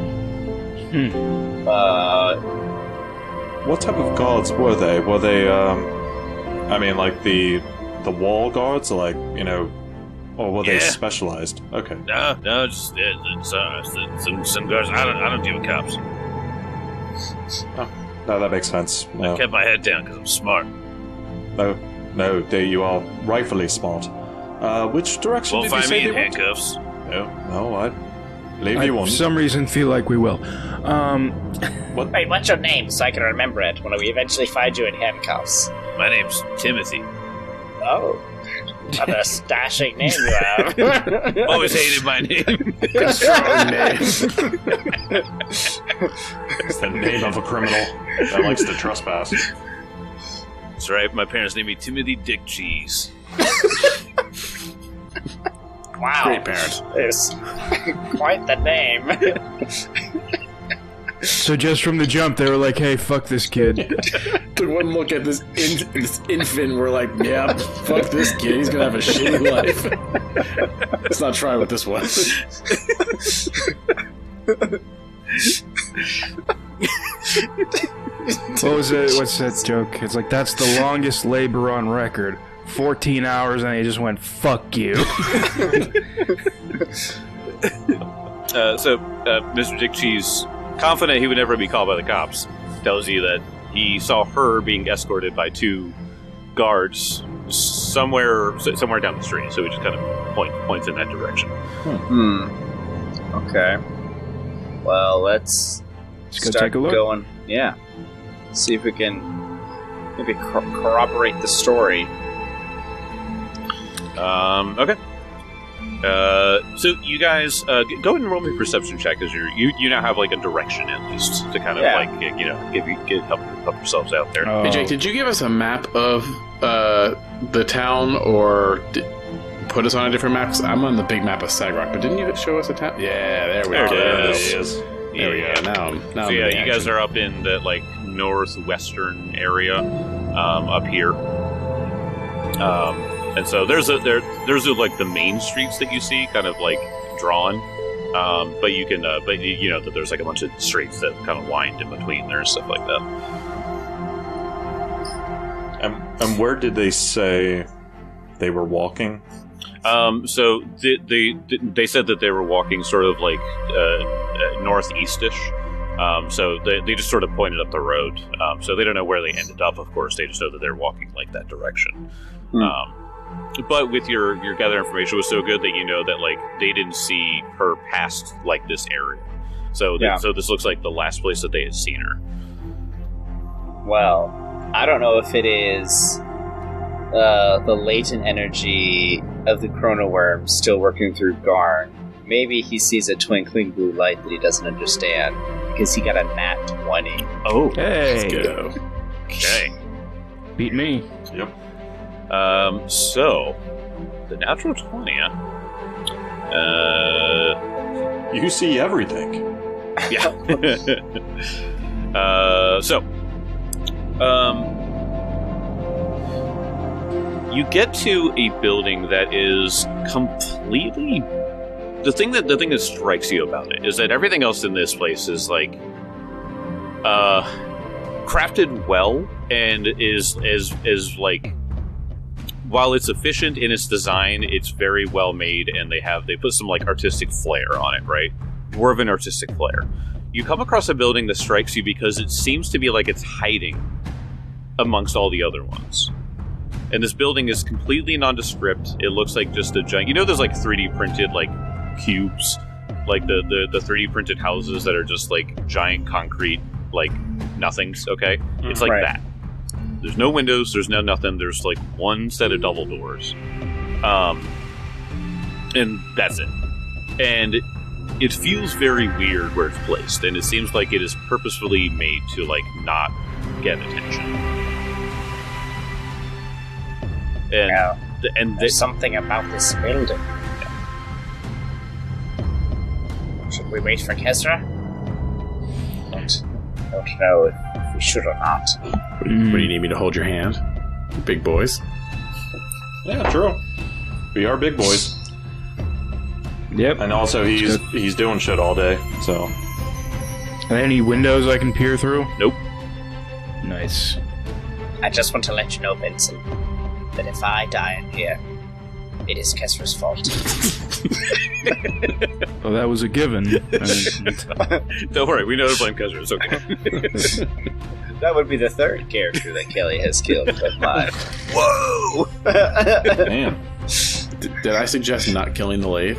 C: Hmm.
E: Uh,
D: What type of guards were they? Were they, um, I mean, like the the wall guards, or like you know, or were they
A: Yeah.
D: specialized? Okay.
A: No, no, just uh, it's, uh, some some guards. I don't I don't deal with cops.
D: no, that makes sense. No,
A: Kept my head down because I'm smart.
D: no, no. They, you are rightfully smart. Uh, which direction
A: Won't
D: did you
A: find
D: say
A: me in
D: they went?
A: handcuffs.
D: No, no, I believe
C: I,
D: you
C: for
D: won't.
C: some reason, feel like we will. Um,
F: Wait, what's your name so I can remember it when we eventually find you in handcuffs?
A: My name's Timothy.
F: Oh. What a stashing name you have.
A: Always hated my name.
B: Strong name.
D: It's the name of a criminal that likes to trespass.
A: That's right. My parents named me Timothy Dick Cheese.
F: Wow.
B: Great parents.
F: It's quite the name.
C: so just from the jump, they were like, "Hey, fuck this kid."
B: Took one look at this, in, this infant. We're like, "Yeah, fuck this kid. He's gonna have a shitty life." Let's not try with this one.
C: What was it? What's that joke? It's like, that's the longest labor on record. fourteen hours, and he just went, "Fuck you."
A: Uh, so, uh, Mister Dick Cheese, confident he would never be called by the cops, tells you that he saw her being escorted by two guards somewhere somewhere down the street. So he just kind of point, points in that direction.
E: Hmm. Okay. Well, let's
C: Let's go
E: start
C: take a look.
E: going. Yeah. See if we can maybe cor- corroborate the story.
A: Um, okay. Uh, so you guys uh, g- go ahead and roll me a perception check, because you you you now have like a direction at least to kind of
E: Yeah.
A: like you know give you get help, help yourselves out there.
C: Oh.
B: Hey, Jake, did you give us a map of uh, the town, or did, put us on a different map? 'Cause I'm on the big map of Sagrock, but didn't you show us a town? Yeah, there we
A: There
B: go.
A: it
D: There
A: is.
D: it is.
B: There we go. Now, I'm- now
A: So
B: I'm
A: yeah,
B: in
A: you guys
B: action.
A: are up in the like northwestern area, um, up here. Um, and so there's a there there's a, like the main streets that you see, kind of like drawn. Um, but you can, uh, but you, you know that there's like a bunch of streets that kind of wind in between there and stuff like that.
D: And, and where did they say they were walking?
A: Um, so they, they they said that they were walking sort of like uh, uh, northeastish. Um, so they, they just sort of pointed up the road. Um, so they don't know where they ended up. Of course, they just know that they're walking like that direction.
E: Hmm.
A: Um, but with your your gather information was so good that you know that like they didn't see her past like this area. So th-
E: Yeah.
A: so this looks like the last place that they had seen her.
E: Well, I don't know if it is uh, the latent energy of the chrono worm still working through Garn. Maybe he sees a twinkling blue light that he doesn't understand because he got a nat twenty.
A: Oh,
C: Hey,
B: Let's go.
A: okay.
C: beat me.
D: Yep.
A: Um, so the natural twenty. Huh? Uh.
D: You see everything.
A: Yeah. uh, so, um, you get to a building that is completely. The thing that the thing that strikes you about it is that everything else in this place is like, uh, crafted well and is is is like. While it's efficient in its design, it's very well made, and they have they put some like artistic flair on it, right? More of an artistic flair. You come across a building that strikes you because it seems to be like it's hiding amongst all the other ones. And this building is completely nondescript. It looks like just a giant. You know, there's like three D printed like cubes, like the the, the three D printed houses that are just like giant concrete like nothings. Okay, it's like
E: Right.
A: that. There's no windows. There's no nothing. There's like one set of double doors, um, and that's it. And it, it feels very weird where it's placed, and it seems like it is purposefully made to like not get attention. And
F: Now,
A: the, and
F: there's
A: the,
F: something about this building. Should we wait for Kesra? Don't, don't know if we should or not.
B: What do, you, what do you need me to hold your hand? Big boys.
D: Yeah, true. We are big boys.
C: Yep.
D: And also, he's he's doing shit all day, so...
C: Are there any windows I can peer through?
A: Nope.
C: Nice.
F: I just want to let you know, Vincent, that if I die in here, it is Kesra's fault.
C: Well, that was a given. I mean,
A: Don't worry, we know to blame Kesra. It's okay.
E: that would be the third character that Kelly has killed. But my,
A: Whoa!
D: Damn.
B: D- did I suggest not killing the lathe?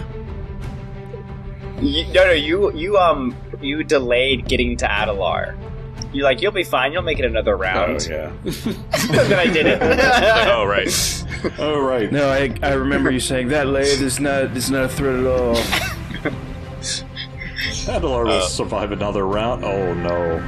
E: you, no, no, you, you, um, you delayed getting to Adelar. You're like, you'll be fine. You'll make it another round.
B: Oh, yeah.
E: Then I did it.
A: Oh, right.
D: Oh, right.
C: No, I, I remember you saying that lathe is not is not a threat at all.
D: Adelar will
A: Uh,
D: survive another round. Oh, no.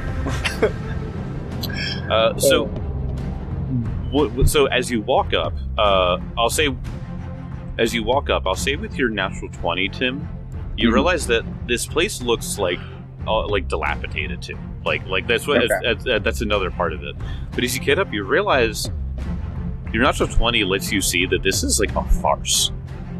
A: Uh, so, what, what- so as you walk up, uh, I'll say, as you walk up, I'll say with your natural twenty, Tim, you
E: Mhm.
A: realize that this place looks like, uh, like dilapidated too. Like, like that's what
E: Okay.
A: that's, that's, that's another part of it. But as you get up, you realize your natural twenty lets you see that this is like a farce.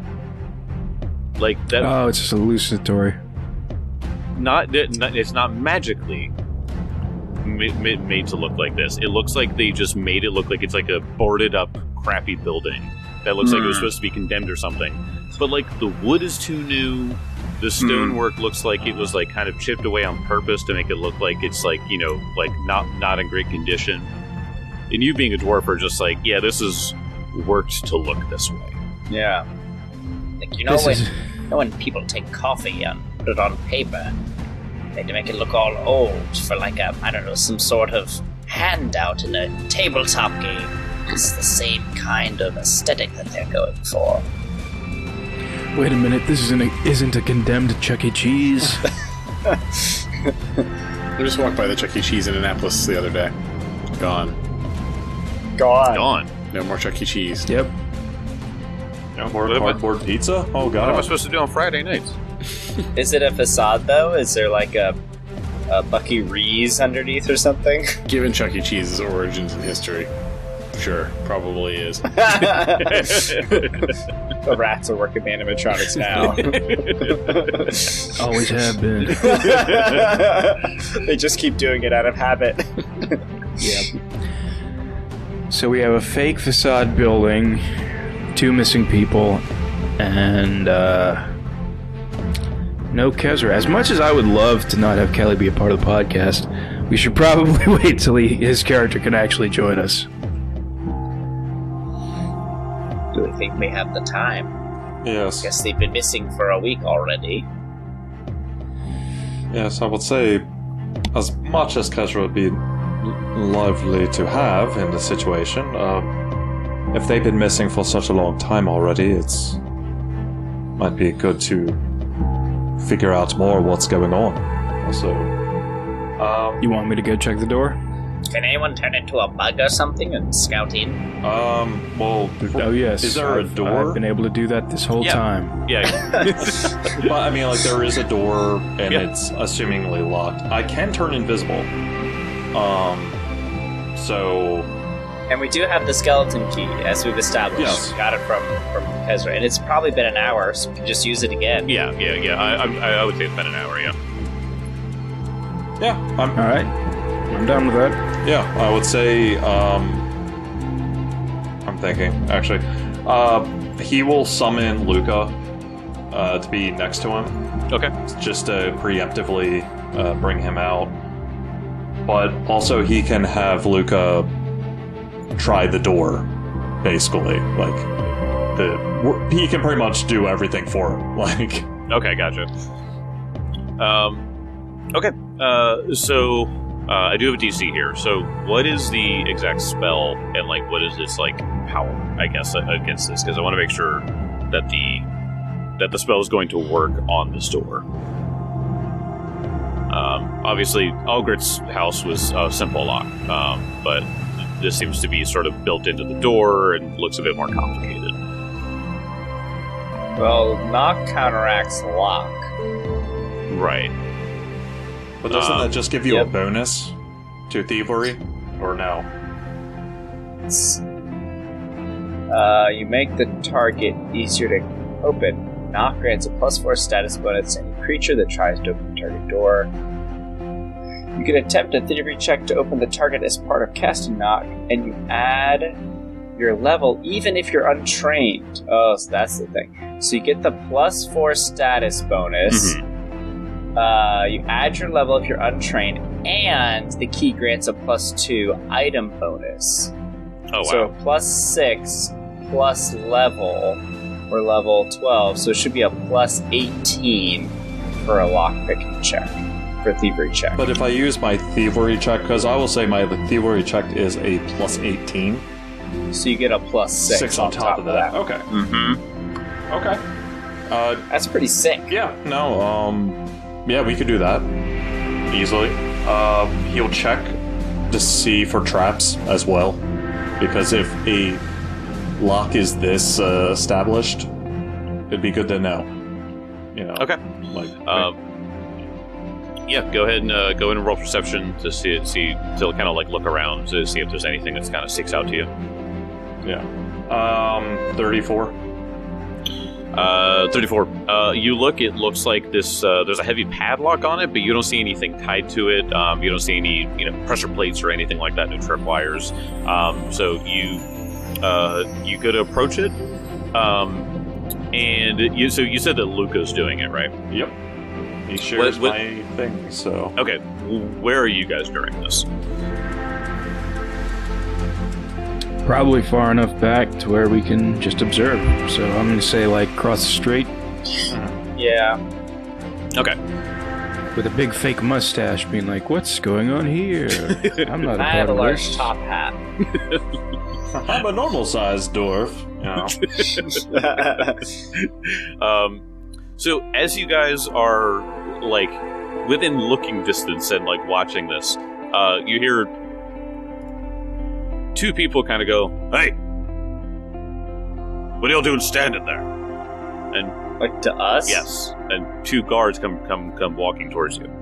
A: Like that.
C: Oh, it's just hallucinatory.
A: not, not it's not magically ma- ma- made to look like this. It looks like they just made it look like it's like a boarded up crappy building that looks like it was
B: Mm.
A: supposed to be condemned or something. But like the wood is too new, the stonework looks like it was like kind of chipped away on purpose to make it look like it's like, you know, like not not in great condition. And you being a dwarf are just like, yeah, this is worked to look this way.
E: Yeah.
F: Like, you know
C: This
F: when,
C: is-
F: you know when people take coffee and put it on paper, they make it look all old for like a, I don't know, some sort of handout in a tabletop game. It's the same kind of aesthetic that they're going for.
C: Wait a minute, this isn't a, isn't a condemned Chuck E. Cheese.
B: I just walked by the Chuck E. Cheese in Annapolis the other day. Gone.
E: God.
A: Gone.
B: No more Chuck E. Cheese.
C: Yep.
D: No more
A: What am I-
D: cardboard pizza? Oh,
A: What am I
D: God.
A: supposed to do on Friday nights?
E: Is it a facade, though? Is there like a, a Bucky Rees underneath or something?
B: Given Chuck E. Cheese's origins and history, sure, probably is.
E: The rats are working the animatronics now.
C: Always have been.
E: They just keep doing it out of habit.
C: So we have a fake facade building, two missing people, and uh, no Kezra. As much as I would love to not have Kelly be a part of the podcast, we should probably wait till he, his character can actually join us.
F: Do we think we have the time?
D: Yes.
F: Guess they've been missing for a week already.
D: Yes, I would say, as much as Kezra would be l- lovely to have in the situation, um, if they've been missing for such a long time already, it's might be good to figure out more what's going on. Also, um,
C: You want me to go check the door?
F: Can anyone turn into a bug or something and scout in?
D: um, well,
C: Oh yes.
D: is there a
C: I've-
D: door?
C: I've been able to do that this whole
A: Yeah.
C: time.
A: Yeah.
D: But I mean, like there is a door, and
A: Yeah.
D: it's assumingly locked. I can turn invisible. Um, so
E: And we do have the skeleton key, as we've established.
D: Yes.
E: We got it from, from Ezra. And it's probably been an hour, so we can just use it again.
A: Yeah, yeah, yeah. I, I, I would say it's been an hour. Yeah.
D: yeah, I'm
C: All right. I'm done with that.
D: Yeah, I would say, um, I'm thinking, actually. Uh, he will summon Luca uh, to be next to him,
A: Okay.
D: just to preemptively uh, bring him out. But also, he can have Luca try the door, basically. Like, the he can pretty much do everything for him. Like,
A: Okay, gotcha. Um, okay. Uh, so uh, I do have a D C here. So what is the exact spell, and like what is its like power? I guess uh, against this, because I want to make sure that the that the spell is going to work on this door. Um, obviously, Algrit's house was a simple lock, um, but this seems to be sort of built into the door and looks a bit more complicated.
E: Well, knock counteracts lock.
A: Right.
D: but doesn't
A: Um,
D: that just give you
E: yep.
D: a bonus to thievery? Or no?
E: It's, uh, you make the target easier to open. Knock grants a plus four status bonus to any creature that tries to open the target door. You can attempt a thievery check to open the target as part of casting Knock, and you add your level even if you're untrained. Oh, so that's the thing. So you get the plus four status bonus.
A: Mhm.
E: Uh, you add your level if you're untrained, and the key grants a plus two item bonus.
A: Oh, wow.
E: So plus six plus level, or level twelve, so it should be a plus eighteen for a lockpicking check, for a thievery check.
D: But if I use my thievery check, because I will say my thievery check is a plus eighteen.
E: So you get a plus six,
D: Six on, top, of that. Okay.
E: Mm-hmm.
D: Okay. Uh,
E: That's pretty sick.
D: yeah, no, um, yeah, we could do that. Easily. Um, he'll check to see for traps as well. Because if a lock is this uh, established, it'd be good to know. You know.
A: Okay.
D: Like,
A: Um, yeah, go ahead and uh, go in and roll perception to see see to kind of like look around to see if there's anything that's kind of sticks out to you.
D: yeah. Um, thirty-four.
A: Uh, thirty-four. Uh, you look. It looks like this. Uh, there's a heavy padlock on it, but you don't see anything tied to it. Um, you don't see any, you know, pressure plates or anything like that. No tripwires. Um, so you, uh, you could approach it. Um, and you. So you said that Luca's doing it, right?
D: Yep. He shares
A: What- what-
D: my thing, so.
A: Okay. Where are you guys during this?
C: Probably far enough back to where we can just observe. So I'm going to say, like, across the street
E: Yeah.
A: Okay.
C: with a big fake mustache, being like, "What's going on here? I'm not a
E: I
C: part
E: have a
C: of
E: large
C: this."
E: top hat.
D: I'm a normal sized dwarf. You know.
A: um, so as you guys are like within looking distance and like watching this, uh, you hear two people kind of go, "Hey, what are y'all doing standing there?" And
E: Like to us?
A: yes, and two guards come come come walking towards you.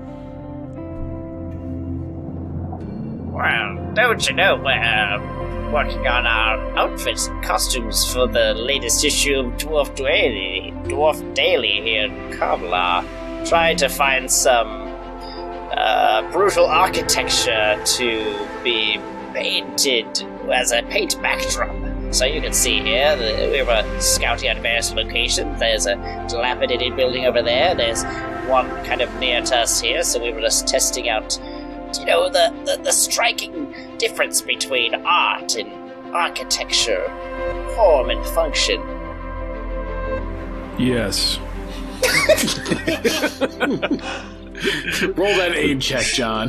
F: Well, don't you know we're working on our outfits and costumes for the latest issue of Dwarf Daily, Dwarf Daily here in Kavlar. Trying to find some uh, brutal architecture to be painted as a paint backdrop. So you can see here that we were scouting at various locations. There's a dilapidated building over there. There's one kind of near to us here. So we were just testing out, you know, the, the, the striking difference between art and architecture, form and function.
C: Yes.
B: Roll that aid check, John.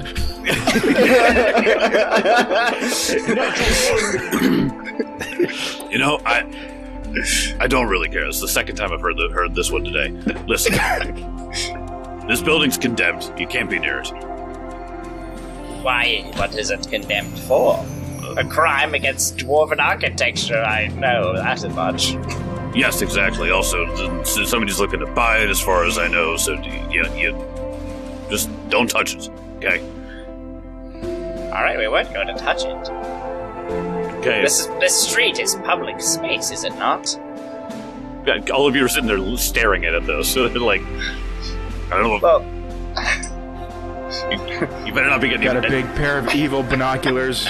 A: You know, I I don't really care. It's the second time I've heard the, heard this one today. Listen, this building's condemned. You can't be near it.
F: Why, what is it condemned for? A crime against dwarven architecture, I know that much.
A: Yes, exactly. Also, th- somebody's looking to buy it, as far as I know. So, you, you just don't touch it, okay?
F: Alright, we weren't going to touch it.
A: Okay.
F: This, this street is public space, is it not?
A: Yeah, all of you are sitting there staring at it, though. So, like, I don't know.
E: Well,
A: you, you better not be getting
C: Got a big pair of evil binoculars.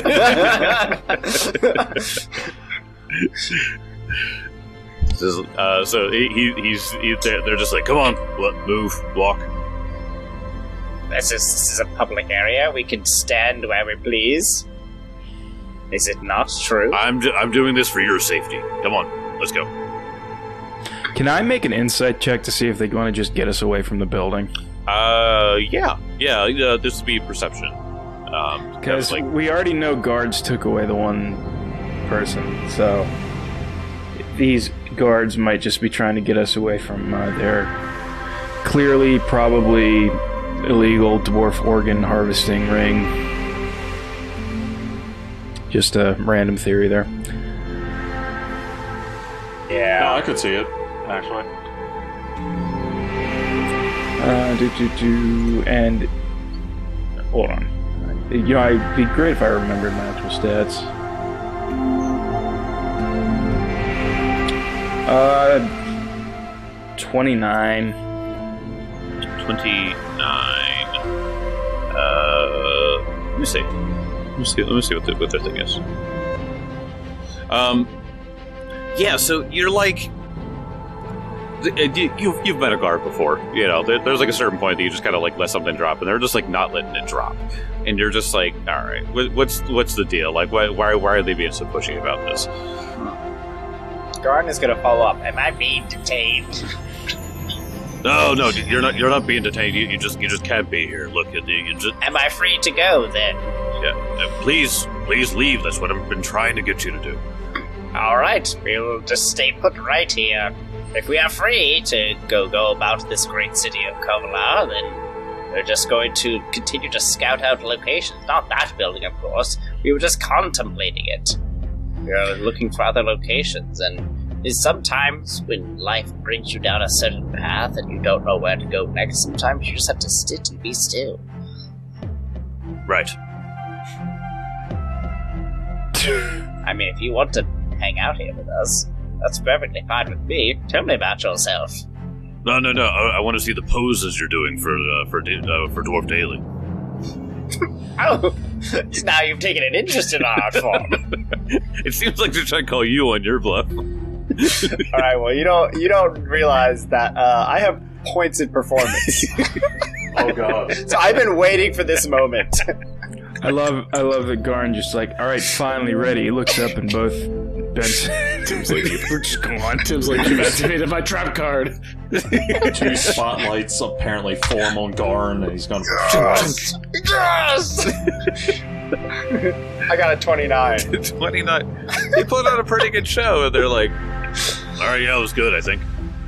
A: Uh, so he, he he's he, they're, they're just like, come on, what, move, walk.
F: This is, this is a public area. We can stand where we please. Is it not true?
A: I'm d- I'm doing this for your safety. Come on, let's go.
C: Can I make an insight check to see if they want to just get us away from the building?
A: Uh, yeah, yeah. Uh, this would be perception. Um,
C: Because
A: like,
C: we already know guards took away the one person, so these guards might just be trying to get us away from uh, their clearly, probably illegal dwarf organ harvesting ring. Just a random theory there.
E: yeah.
D: No, I could see it, actually.
C: Uh, do do do, and hold on. You know, it'd be great if I remembered my actual stats. Uh, twenty-nine.
A: twenty-nine. Uh, let me see. Let me see. Let me see what the, what their thing is. Um, yeah. So you're like, you, you've, you've met a guard before. You know, there, there's like a certain point that you just kind of like let something drop, and they're just like not letting it drop. And you're just like, all right, what, what's what's the deal? Like, why, why why are they being so pushy about this?
E: Garden is going to follow up.
F: Am I being detained?
A: No, no, you're not. You're not being detained. You, you just you just can't be here. Look, you, you just.
F: Am I free to go then?
A: Yeah, uh, please, please leave. That's what I've been trying to get you to do.
F: All right, we'll just stay put right here. If we are free to go go about this great city of Kovalar, then we're just going to continue to scout out locations. Not that building, of course. We were just contemplating it. We are looking for other locations, and is sometimes when life brings you down a certain path and you don't know where to go next, sometimes you just have to sit and be still.
A: Right.
F: I mean, if you want to hang out here with us, that's perfectly fine with me. Tell me about yourself.
A: No, no, no. I, I want to see the poses you're doing for uh, for uh, for Dwarf Daily.
F: Oh, now you've taken an interest in our art form.
A: It seems like they're trying to call you on your bluff.
E: All right, well, you don't you don't realize that uh, I have points in performance.
D: Oh god.
E: So I've been waiting for this moment.
C: I love I love that Garn just like, all right, finally ready. He looks up and both Benson.
B: Tim's like,
C: just come on.
B: Tim's like, you activated my trap card.
D: Two spotlights apparently form on Garn, and he's going to
F: Yes! Yes!
E: I got a twenty-nine.
A: twenty-nine. They put on a pretty good show, and they're like, all right, yeah, it was good, I think.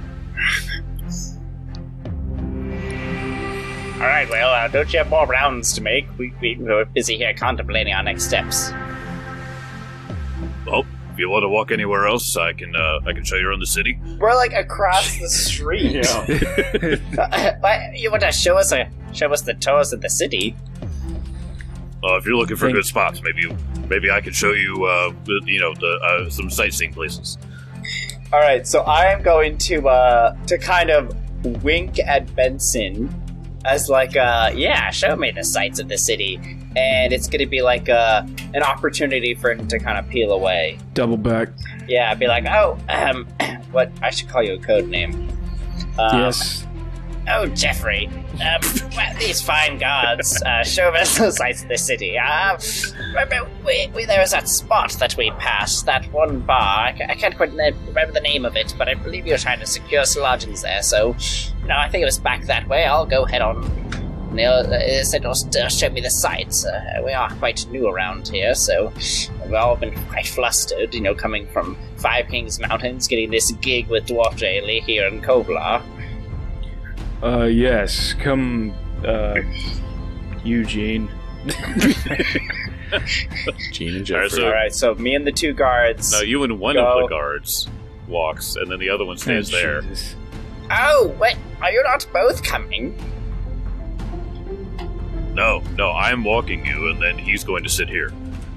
F: All right, well, uh, don't you have more rounds to make? We, we, we're busy here contemplating our next steps.
A: Well, if you want to walk anywhere else, I can uh, I can show you around the city.
E: We're like across the street.
D: Yeah.
F: Uh, but you want to show us a, show us the tours of the city?
A: Uh, if you're looking for
C: Thank-
A: good spots, maybe maybe I can show you, uh, the, you know, the uh, some sightseeing places.
E: All right, so I am going to uh, to kind of wink at Benson as like, uh,
F: Yeah, show me the sights of the city.
E: and it's going to be like uh, an opportunity for him to kind of peel away.
C: Double back.
F: Yeah, be like, oh, um,
E: What I should call you a code name. Um,
C: Yes.
F: oh, Jeffrey. Um, well, these fine guards uh, show us the sights of the city. Uh, remember, we, we, there was that spot that we passed, that one bar. I, ca- I can't quite na- remember the name of it, but I believe you were trying to secure some lodgings there. So, you know, I think it was back that way. I'll go head on. Neil uh, said, "Oh, uh, show me the sights." Uh, we are quite new around here, so we've all been quite flustered, you know, coming from Five Kings Mountains, getting this gig with Dwarf Daily here in Kovlar.
C: Uh, yes. Come, uh, Eugene.
B: Gene and
A: All right,
B: Jeffrey.
A: so-
E: All right, so me and the two guards.
A: No, you and one
E: Go.
A: of the guards walks, and then the other one stays there.
C: Jesus.
F: Oh, wait, are you not both coming?
A: No, no, I'm walking you, and then he's going to sit here.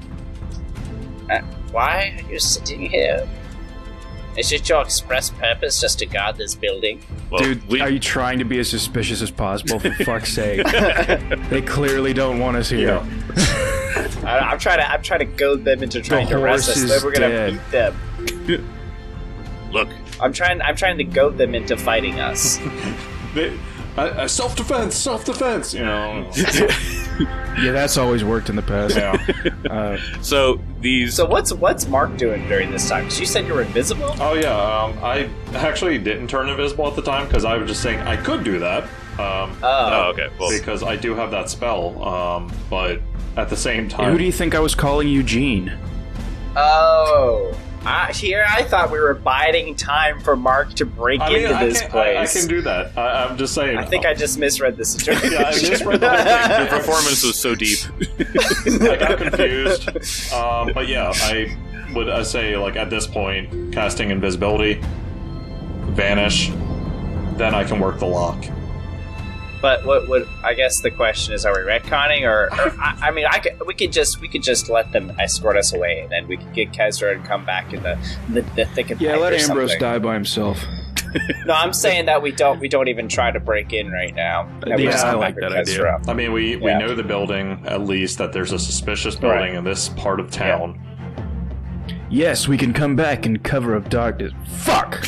F: Why are you sitting here? Is it your express purpose just to guard this building?
A: Well,
C: Dude,
A: we,
C: are you trying to be as suspicious as possible? For fuck's sake. They clearly don't want us here.
E: I, I'm trying to. I'm trying to goad them into trying to arrest
C: horse
E: us.
C: is
E: Then we're gonna
C: dead.
E: beat them.
A: look,
E: I'm trying. I'm trying to goad them into fighting us.
D: They, uh, uh, self-defense, self-defense, you know.
C: Yeah, that's always worked in the past.
D: Yeah.
C: Uh,
A: so these.
E: So what's what's Mark doing during this time? Because you said you were invisible.
D: Oh yeah, um, I actually didn't turn invisible at the time because I was just saying I could do that. Um,
A: oh, okay. Well,
D: because I do have that spell, um, but at the same time,
C: who do you think I was calling Eugene?
E: Oh, I, here I thought we were biding time for Mark to break
D: I mean,
E: into
D: I
E: this
D: can, I, I
E: place.
D: can do that. I, I'm just saying.
E: I think I just misread the situation.
D: Yeah, I misread the whole thing.
A: your performance was so deep.
D: I got confused. Um, but yeah, I would uh, say, like, at this point, casting invisibility, vanish, then I can work the lock.
E: But what would I guess the question is: are we retconning, or, or I, I mean, I could, we could just we could just let them escort us away, and then we could get Kezra and come back in the the, the thick of
C: Yeah,
E: night
C: let
E: or
C: Ambrose
E: something.
C: die by himself.
E: No, I'm saying that we don't we don't even try to break in right now. That we
C: Yeah,
E: just
C: I
E: come
C: like
E: back
C: that
E: with
C: idea.
E: Kezra.
D: I mean, we, we
E: Yeah.
D: know the building, at least, that there's a suspicious building
E: Right.
D: in this part of town.
C: Yes, we can come back and cover up darkness. Fuck!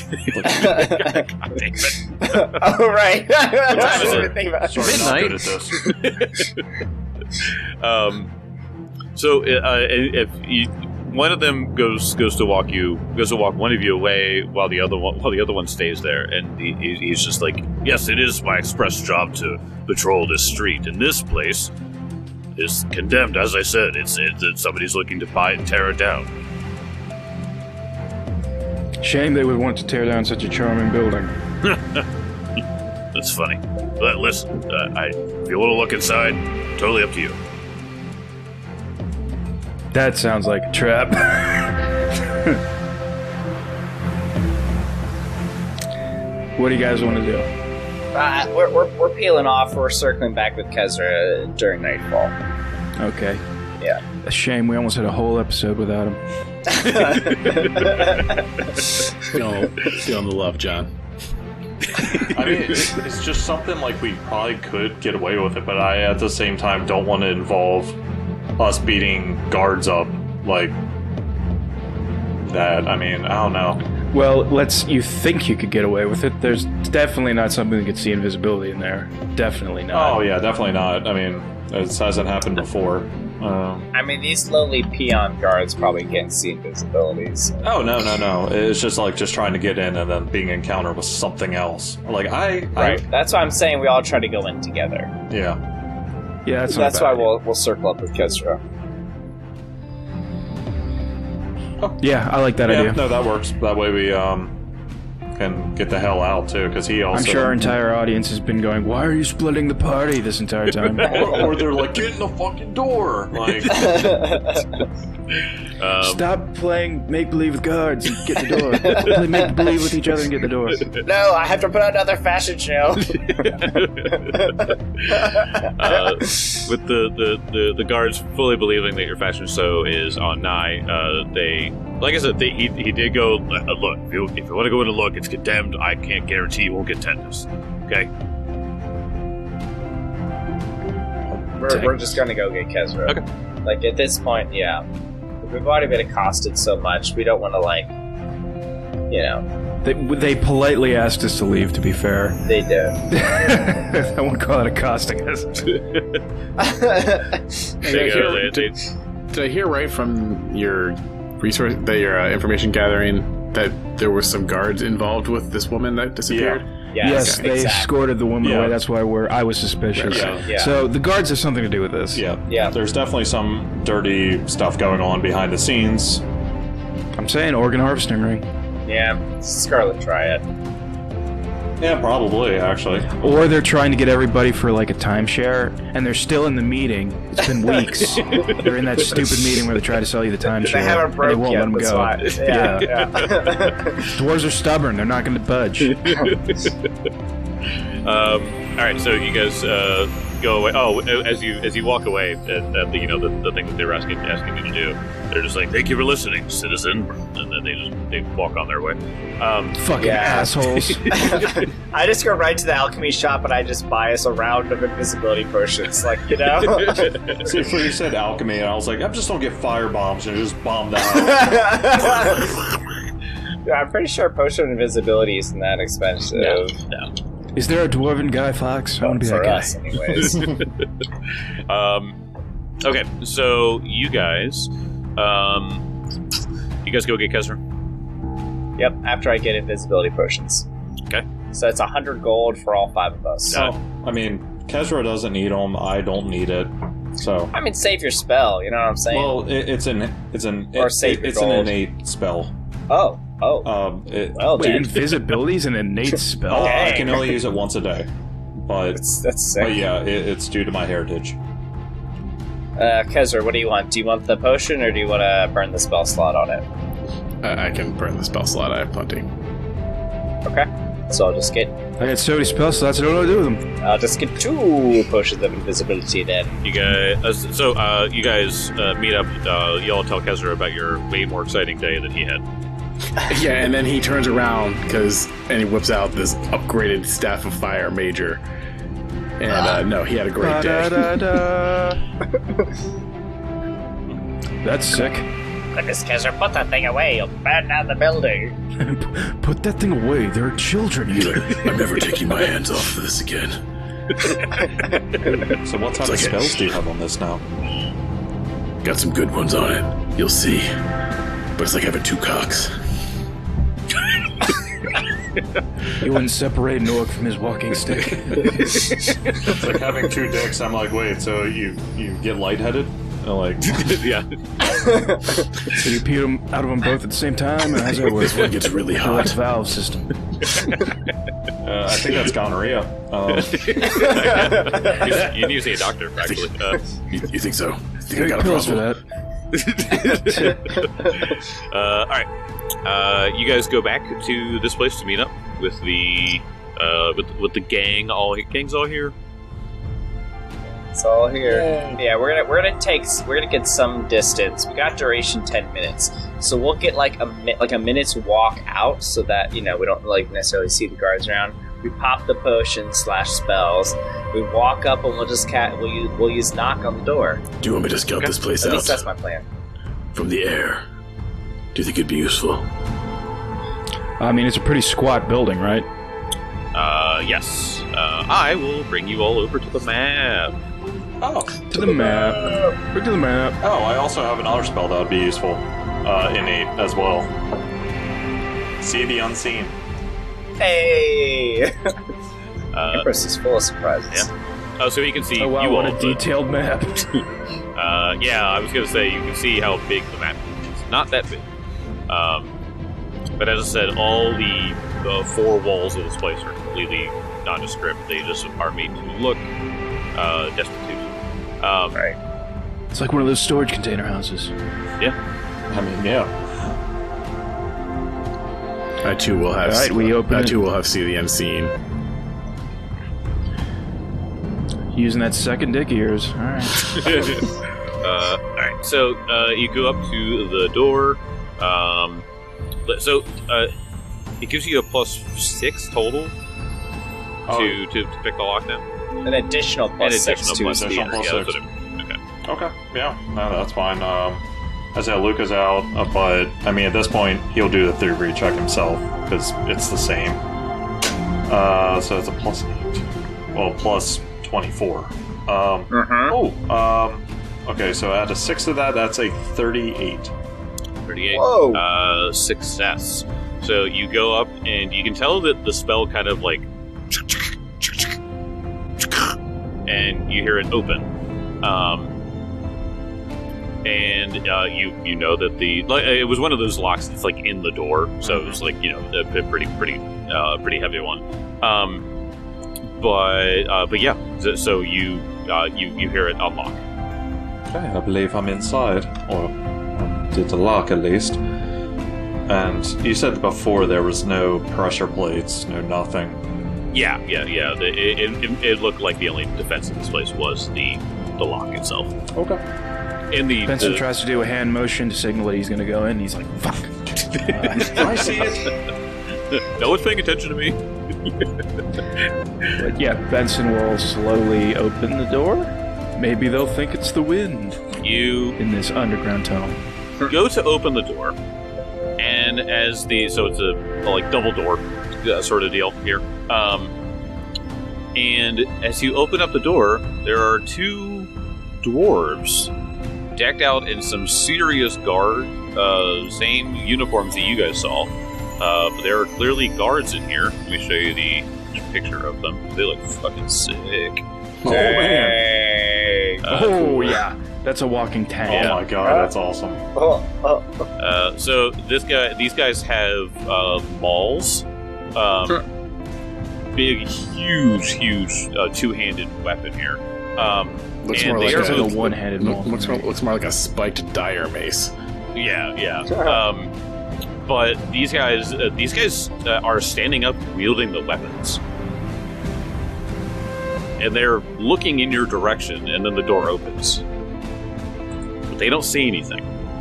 E: Oh, right.
A: What time is it?
D: Sorry,
A: Midnight.
D: not good at this.
A: Um, so uh, if you, one of them goes goes to walk you goes to walk one of you away while the other one while the other one stays there, and he, he's just like, yes, it is my express job to patrol this street, and this place is condemned. As I said, it's, it's, it's somebody's looking to buy and tear it down.
C: Shame they would want to tear down such a charming building.
A: That's funny. But listen, uh, I, if you want to look inside, totally up to you.
C: That sounds like a trap. What do you guys want to do?
E: Uh, we're, we're, we're peeling off. We're circling back with Kezra during nightfall.
C: Okay.
E: Yeah.
C: A shame we almost had a whole episode without him.
B: Feeling, feeling the love, John.
D: I mean, it's, it's just something like we probably could get away with it, but I, at the same time, don't want to involve us beating guards up like that. I mean, I don't know.
C: Well, let's. You think you could get away with it? There's definitely not something that could see invisibility in there. Definitely not.
D: Oh, yeah, definitely not. I mean, it hasn't happened before. Um,
E: I mean, these lowly peon guards probably can't see invisibilities. So.
D: oh, no, no, no. It's just like just trying to get in and then being encountered with something else. Like, I...
E: Right.
D: I,
E: That's why I'm saying we all try to go in together.
D: yeah.
C: Yeah, that's
E: So
C: not
E: that's
C: a bad
E: why
C: idea.
E: we'll we'll circle up with Kezra.
C: Yeah, I like that
D: yeah,
C: idea.
D: no, that works. That way we um can get the hell out, too, because he also...
C: I'm sure our entire audience has been going, why are you splitting the party this entire time?
D: or, or they're like, get in the fucking door! Like...
A: Um,
C: Stop playing make-believe with guards and get the door. Play make-believe with each other and get the door.
E: No, I have to put on another fashion show.
A: uh, with the, the, the, the guards fully believing that your fashion show is on Nye, uh, they, like I said, they, he, he did go, uh, look, if you, if you want to go in and look, it's condemned. I can't guarantee you won't get tetanus. Okay?
E: we're, we're just gonna go get Kezra.
A: Okay.
E: Like, at this point, yeah. We've already been accosted so much, we don't want to, like, you know,
C: They, they politely asked us to leave, to be fair.
E: they do.
C: I won't call it accosting us.
A: There you go. They, they,
B: Did I hear right from your resource, that your uh, information gathering, that there were some guards involved with this woman that disappeared?
E: Yes,
C: Yes, they
E: exactly.
C: escorted the woman
D: Yeah.
C: away. That's why we're, I was suspicious.
D: Yeah.
E: Yeah.
C: So the guards have something to do with this.
D: Yeah.
E: Yeah.
D: There's definitely some dirty stuff going on behind the scenes.
C: I'm saying organ harvesting ring.
E: Yeah, Scarlet Triad.
D: Yeah, probably, actually.
C: Or they're trying to get everybody for like a timeshare, and they're still in the meeting. It's been weeks. They're in that stupid meeting where they try to sell you the timeshare.
E: They haven't
C: and
E: broke
C: they won't
E: yet,
C: let them
E: that's
C: go.
E: why. Yeah, yeah.
C: Dwarves are stubborn. They're not going to budge.
A: Um, all right, so you guys uh, go away. Oh, as you as you walk away, at, at the you know the, the thing that they were asking asking you to do, they're just like, "Thank you for listening, citizen," and then they just they walk on their way. Um,
C: Fucking
E: Yeah.
C: assholes.
E: I just go right to the alchemy shop and I just buy us a round of invisibility potions, like, you know?
D: See, before you said alchemy, and I was like, I'm just gonna get fire bombs and just bomb the house.
E: Yeah, I'm pretty sure potion of invisibility isn't that expensive.
A: no, no.
C: Is there a dwarven Guy Fawkes? I want to be
E: For
C: that guy.
E: us, anyways.
A: Um, okay, so you guys, um, you guys go get Kezra.
E: Yep, after I get invisibility potions.
A: Okay.
E: So it's a hundred gold for all five of us.
A: Got
D: So, I mean, Kezra doesn't need them. I don't need it. So,
E: I mean, save your spell, you know what I'm saying?
D: well, it, it's an it's an
E: Or
D: it,
E: save
D: it-
E: your
D: it's an
E: gold.
D: innate spell.
E: oh, oh.
D: Um, it,
E: well,
C: Wait,
E: dude.
C: invisibility is an innate spell.
D: oh, I
E: dang.
D: can only use it once a day. But,
E: That's, that's sick.
D: but yeah, it, it's due to my heritage.
E: Uh, Kezra, what do you want? Do you want the potion or do you want to burn the spell slot on it?
B: I, I can burn the spell slot. I have plenty.
E: Okay. So I'll just get
C: I got so many spell slots, I don't know what to do with them.
E: I'll just get two potions of invisibility then.
A: You guys, uh, so uh, you guys uh, meet up. Uh, you all tell Kezra about your way more exciting day than he had.
B: Yeah, and then he turns around because and he whips out this upgraded staff of fire major. And uh, no, he had a great day.
C: Da-da-da-da. That's sick.
F: Kaiser, put that thing away. You'll burn down the building.
C: Put that thing away. There are children here.
B: I'm never taking my hands off of this again.
D: So what type
B: It's
D: of
B: like a-
D: spells do you have on this now?
B: Got some good ones on it. You'll see. But it's like having two cocks.
C: You wouldn't separate an orc from his walking stick.
D: It's like having two dicks. I'm like, wait, so you you get lightheaded? And I'm like,
A: yeah.
C: So you pee them out of them both at the same time, and how's that work?
B: This one gets really
C: Like
B: hot.
C: valve system.
D: uh, I think that's gonorrhea. Um,
A: you, you need to see a doctor, actually. Uh,
B: You, you think so? You think I
C: Take
B: got a
C: pills for
B: problem?
C: that.
A: uh, all right. Uh, you guys go back to this place to meet up with the uh, with with the gang. All gang's all here.
E: It's all here. Yeah, we're gonna we're gonna take we're gonna get some distance. We got duration ten minutes, so we'll get like a mi- like a minute's walk out, so that you know we don't like necessarily see the guards around. We pop the potion slash spells. We walk up and we'll just cat we'll use, we'll use knock on the door.
B: Do you want me to scout this place
E: At
B: out
E: least that's my plan.
B: from the air? Do you think it'd be useful?
C: I mean, it's a pretty squat building, right?
A: Uh, yes. Uh, I will bring you all over to the map.
D: oh,
C: To the map. Bring to the map.
D: oh, I also have another spell that would be useful. Uh, innate as well. See the unseen.
E: Hey,
A: Uh,
E: Empress is full of surprises.
A: oh, so you can see
C: Oh wow,
A: you
C: what
A: all.
C: a
A: but-
C: detailed map.
A: Uh, yeah, I was gonna say you can see how big the map is. It's not that big. Um, but as I said, all the, the four walls of this place are completely nondescript. They just are made to look uh, destitute. Um,
E: Right.
C: It's like one of those storage container houses.
D: I mean, yeah.
B: I too will have.
C: All right, we open
B: I
C: it.
B: too will have see the unseen.
C: Using that second dick of yours. All right.
A: uh, all right, so uh, you go up to the door. Um, but- so uh, it gives you a plus six total
D: Oh,
A: to, to to pick the lock now.
E: An additional plus
A: An
E: six
A: additional
E: to
A: plus
E: his
A: six.
D: additional plus
A: Yeah, that's
D: six.
A: what it-
D: okay. Yeah, no, that's fine. Um, I said Luca's out, uh, but I mean, at this point, he'll do the theory check himself because it's the same. Uh, so it's a plus eight. Well, plus twenty-four. Um,
E: Uh-huh.
D: oh, um, okay, so add a six to that, that's a thirty-eight.
A: thirty-eight.
E: Whoa.
A: Uh, success. So you go up, and you can tell that the spell kind of like, and you hear it open. Um, and uh, you you know that the like, it was one of those locks that's like in the door, so it was like you know a p- pretty pretty uh, pretty heavy one. Um, but uh, but yeah, so, so you uh, you you hear it unlock.
D: Okay, I believe I'm inside, or did the lock at least. And you said before there was no pressure plates, no nothing.
A: Yeah, yeah, yeah. The, it, it, it looked like the only defense in this place was the the lock itself.
D: Okay.
A: In the,
C: Benson
A: the
C: tries to do a hand motion to signal that he's going to go in. He's like, fuck.
D: I see it.
A: no one's paying attention to me.
C: But yeah, Benson will slowly open the door. Maybe they'll think it's the wind
A: You
C: in this underground tunnel.
A: go to open the door, and as the so it's a, a like double door uh, sort of deal here. Um, and as you open up the door, there are two dwarves decked out in some serious guard, uh, same uniforms that you guys saw. Uh, but there are clearly guards in here. Let me show you the picture of them. They look fucking sick.
D: Oh man.
A: Uh,
C: Oh, yeah. That's a walking tank.
D: Oh my god, that's awesome.
E: Oh, oh,
A: Uh, so this guy, these guys have uh, mauls, um, big, huge, huge uh, two-handed weapon here. Um,
B: Looks
A: and
B: more
A: they
B: like
A: are
C: It's like a
A: both-
C: one-handed
B: Look,
C: maul.
B: looks, more, looks more like a spiked dire mace.
A: yeah, yeah. Um, but these guys, uh, these guys uh, are standing up, wielding the weapons, and they're looking in your direction. And then the door opens, but they don't see anything.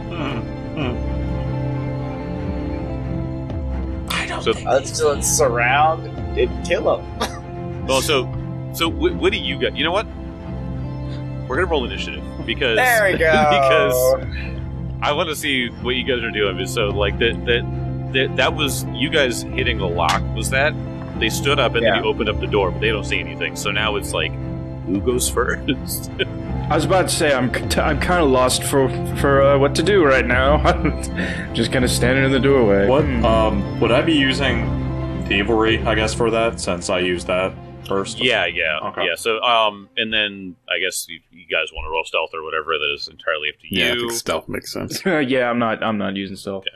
D: I don't
A: So,
E: let's, let's surround and kill him.
A: well, so, so wh- what do you got? You know what? We're gonna roll initiative because
E: There we go.
A: because I want to see what you guys are doing. So, like, that that that that was you guys hitting the lock. Was that they stood up and
E: Yeah.
A: then you opened up the door, but they don't see anything. So now it's like, who goes first?
C: I was about to say I'm c- I'm kind of lost for for uh, what to do right now. Just kind of standing in the doorway.
D: What?
C: Hmm.
D: Um, would I be using thievery? I guess for that, since I used that first.
A: yeah, yeah,
D: Okay.
A: yeah. So, um, and then I guess you, you guys want to roll stealth or whatever. That is entirely up to
B: Yeah, I
A: you.
B: think stealth makes sense.
C: yeah, I'm not I'm not using stealth.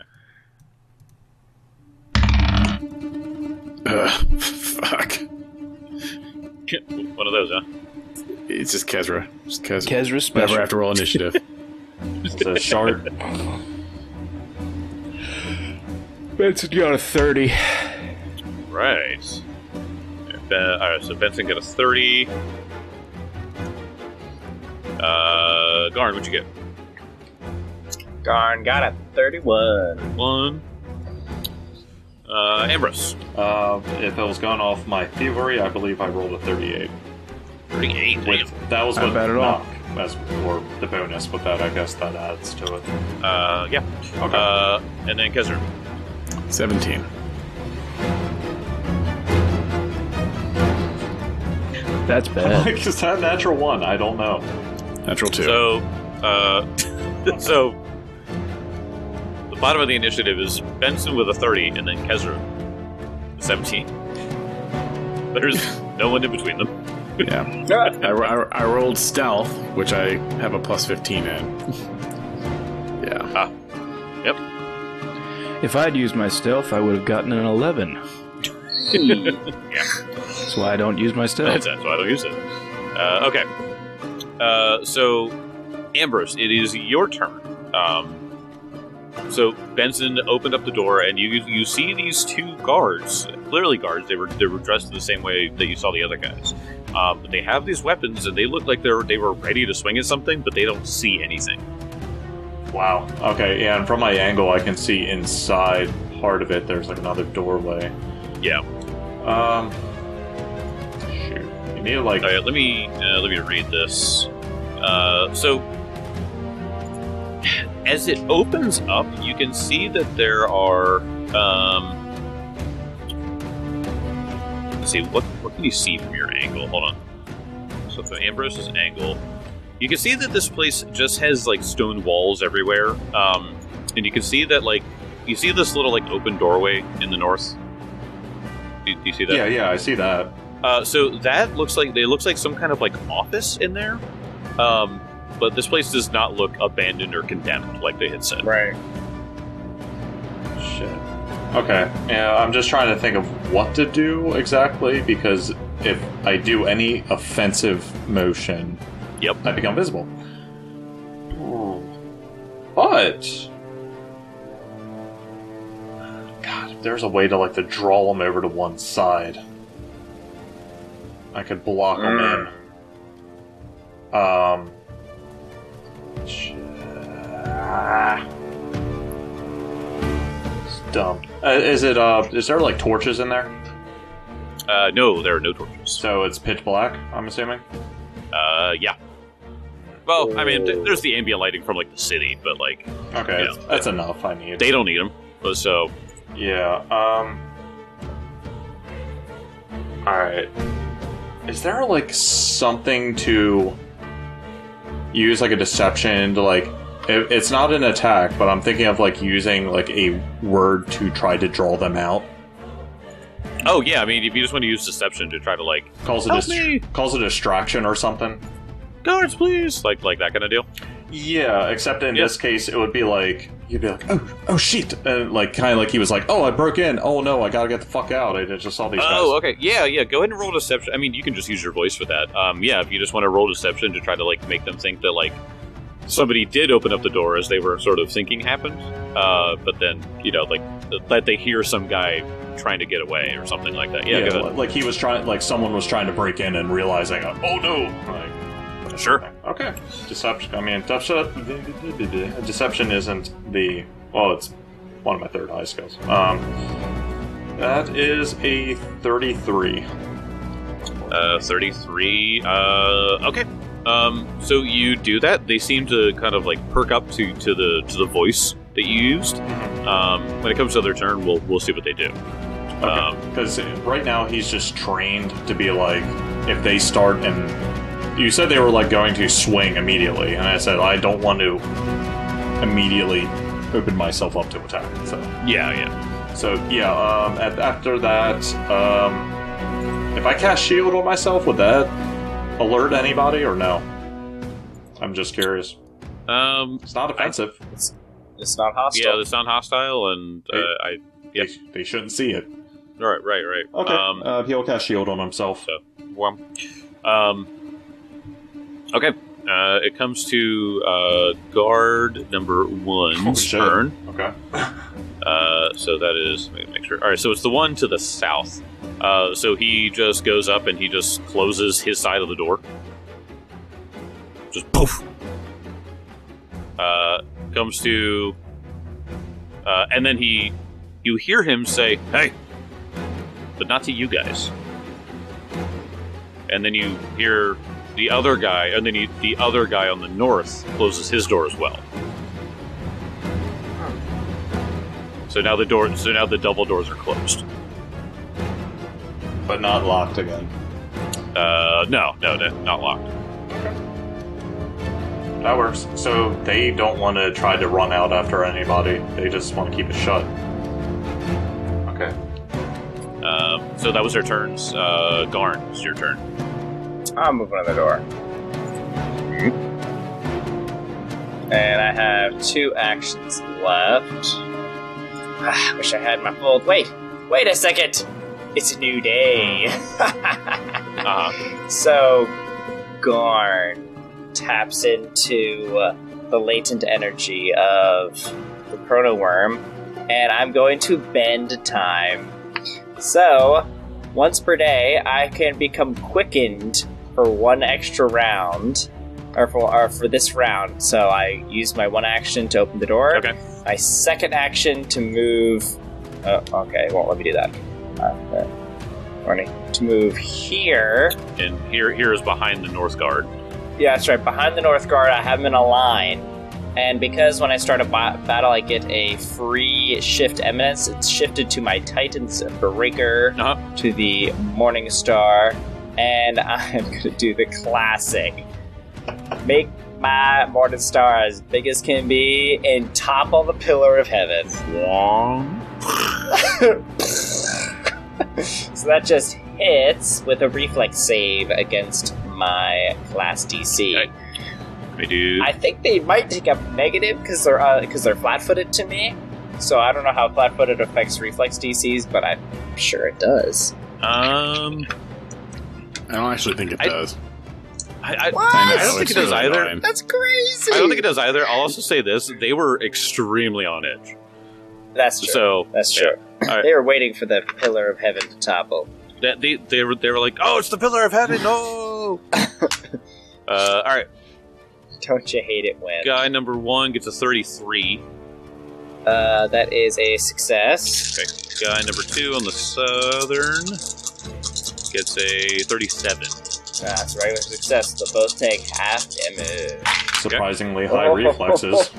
B: Ugh, fuck.
A: One of those, huh?
B: It's just Kezra. Just Kezra.
C: Kezra
B: Never
C: special.
B: have to roll initiative.
D: It's a shard.
C: Benson got a thirty.
A: Right. Ben, all right. So Benson got a thirty. Uh, Garn, what'd you get?
E: Garn got a thirty-one.
A: One. Uh, Ambrose.
D: Uh, if I was going off my thievery, I believe I rolled a thirty-eight.
A: thirty-eight.
D: With, that was
C: Not
D: with
C: bad at all.
D: knock as or the bonus, but that I guess that adds to it.
A: Uh, yeah.
D: Okay.
A: Uh, and then Kezra.
B: Seventeen.
C: That's bad.
D: Like, is that a natural one? I don't know.
B: Natural two.
A: So, uh, so the bottom of the initiative is Benson with a thirty, and then Kezra, a seventeen. There's no one in between them.
B: yeah. I, I, I rolled stealth, which I have a plus fifteen in. yeah.
A: Ah, yep.
C: If I'd used my stealth, I would have gotten an eleven.
A: Yeah.
C: That's why I don't use my stealth.
A: That's, that's why I don't use it. Uh, okay. Uh, so, Ambrose, it is your turn. Um, so Benson opened up the door, and you you see these two guards, clearly guards. They were they were dressed in the same way that you saw the other guys. Um, but they have these weapons, and they look like they're they were ready to swing at something, but they don't see anything.
D: Wow. Okay, yeah, and from my angle, I can see inside part of it. There's like another doorway.
A: Yeah.
D: Um. Shoot. You need to like.
A: All right, let me uh, let me read this. Uh, so, as it opens up, you can see that there are. Um, let's see what what can you see from your angle? Hold on. So from Ambrose's angle, you can see that this place just has like stone walls everywhere, um, and you can see that like you see this little like open doorway in the north. Do, do you see that?
D: Yeah, yeah, I see that.
A: Uh, so that looks like it looks like some kind of like office in there, um, but this place does not look abandoned or condemned like they had said.
E: Right.
D: Shit. Okay. Yeah, I'm just trying to think of what to do exactly because if I do any offensive motion,
A: Yep.
D: I become visible. But God, if there's a way to like to draw them over to one side, I could block them in. Um. shit. It's dumb. Uh, is it? Uh, is there like torches in there?
A: Uh, no, there are no torches.
D: So it's pitch black. I'm assuming.
A: Uh, yeah. Well, I mean, th- there's the ambient lighting from like the city, but like
D: Okay,
A: You
D: that's,
A: know,
D: that's enough. I need.
A: they don't need them. So
D: Yeah. Um. All right. Is there like something to use like a deception to like? It, it's not an attack, but I'm thinking of like using like a word to try to draw them out.
A: oh yeah, I mean, if you just want to use deception to try to like
D: Calls it
A: Help
D: a
A: me!
D: calls it a distraction or something.
A: guards, please, like like that kind of deal.
D: Yeah, except in
A: Yeah.
D: this case, it would be like you'd be like, oh, oh shit, and like kind of like he was like, oh, I broke in. Oh no, I gotta get the fuck out. I just saw these
A: Oh,
D: guys.
A: okay, yeah, yeah. Go ahead and roll deception. I mean, you can just use your voice for that. Um, yeah, if you just want to roll deception to try to like make them think that like somebody did open up the door as they were sort of thinking happened, uh, but then you know like that they hear some guy trying to get away or something like that. Yeah,
D: Yeah,
A: go ahead.
D: like he was trying, like someone was trying to break in and realizing, oh no, like.
A: Sure.
D: Okay. Deception. I mean, deception. Deception isn't the. Well, it's one of my third high skills. Um, that is a thirty-three.
A: Uh, thirty-three. Uh, okay. Um, so you do that. They seem to kind of like perk up to, to the to the voice that you used. Um, when it comes to their turn, we'll we'll see what they do.
D: Because um, right now he's just trained to be like, if they start and you said they were like going to swing immediately, and I said I don't want to immediately open myself up to attack. So
A: yeah, yeah.
D: So yeah. Um, at, after that, um, if I cast shield on myself, would that alert anybody or no? I'm just curious.
A: Um,
D: it's not offensive.
E: It's, it's not hostile.
A: Yeah, it's not hostile, and uh, I. Yeah,
D: they, they shouldn't see it.
A: Right, right, right.
D: Okay.
A: Um,
D: uh, he'll cast shield on himself.
A: So, well, um, okay. Uh, it comes to uh, guard number one's
D: oh,
A: turn.
D: Okay.
A: Uh, so that is, let me make sure. All right, so it's the one to the south. Uh, so he just goes up and he just closes his side of the door. Just poof. Uh, comes to, uh, and then he, you hear him say, "Hey," but not to you guys. And then you hear the other guy, and then you, the other guy on the north closes his door as well. So now the door, so now the double doors are closed,
D: but not locked again.
A: Uh, no, no, no, not locked.
D: Okay. That works. So they don't want to try to run out after anybody. They just want to keep it shut. Okay.
A: Um, so that was their turns. Uh, Garn, it's your turn.
E: I'm moving on the door. And I have two actions left. Ah, wish I had my full. Wait, wait a second. It's a new day.
A: uh-huh.
E: So, Garn taps into uh, the latent energy of the Chrono Worm, and I'm going to bend time. So, once per day, I can become quickened for one extra round, or for, or for this round. So I use my one action to open the door.
A: Okay.
E: My second action to move. Oh, okay, it won't let me do that. Uh, warning. To move here.
A: And here, here is behind the north guard.
E: Yeah, that's right. Behind the north guard, I have them in a line. And because when I start a ba- battle, I get a free shift eminence, it's shifted to my Titan's Breaker,
A: uh-huh.
E: to the Morning Star, and I'm going to do the classic. Make my Morning Star as big as can be and topple the Pillar of Heaven. So that just hits with a reflex save against my class D C.
A: Okay. I do.
E: I think they might take a negative because they're because uh, they're flat-footed to me. So I don't know how flat-footed affects reflex D Cs, but I'm sure it does.
A: Um,
B: I don't actually think it
A: I,
B: does.
A: I, I,
E: What?
A: I don't think it does
B: really
A: either.
B: annoying.
E: That's crazy.
A: I don't think it does either. I'll also say this: they were extremely on edge.
E: That's true.
A: So
E: That's true.
A: Yeah. All right.
E: They were waiting for the Pillar of Heaven to topple.
A: That they they were they were like, "Oh, it's the Pillar of Heaven!" No. uh, all right.
E: Don't you hate it when?
A: Guy number one gets a thirty-three.
E: Uh, that is a success.
A: Okay. Guy number two on the southern gets a thirty-seven.
E: That's a regular success. They'll both take half damage.
D: Surprisingly high reflexes.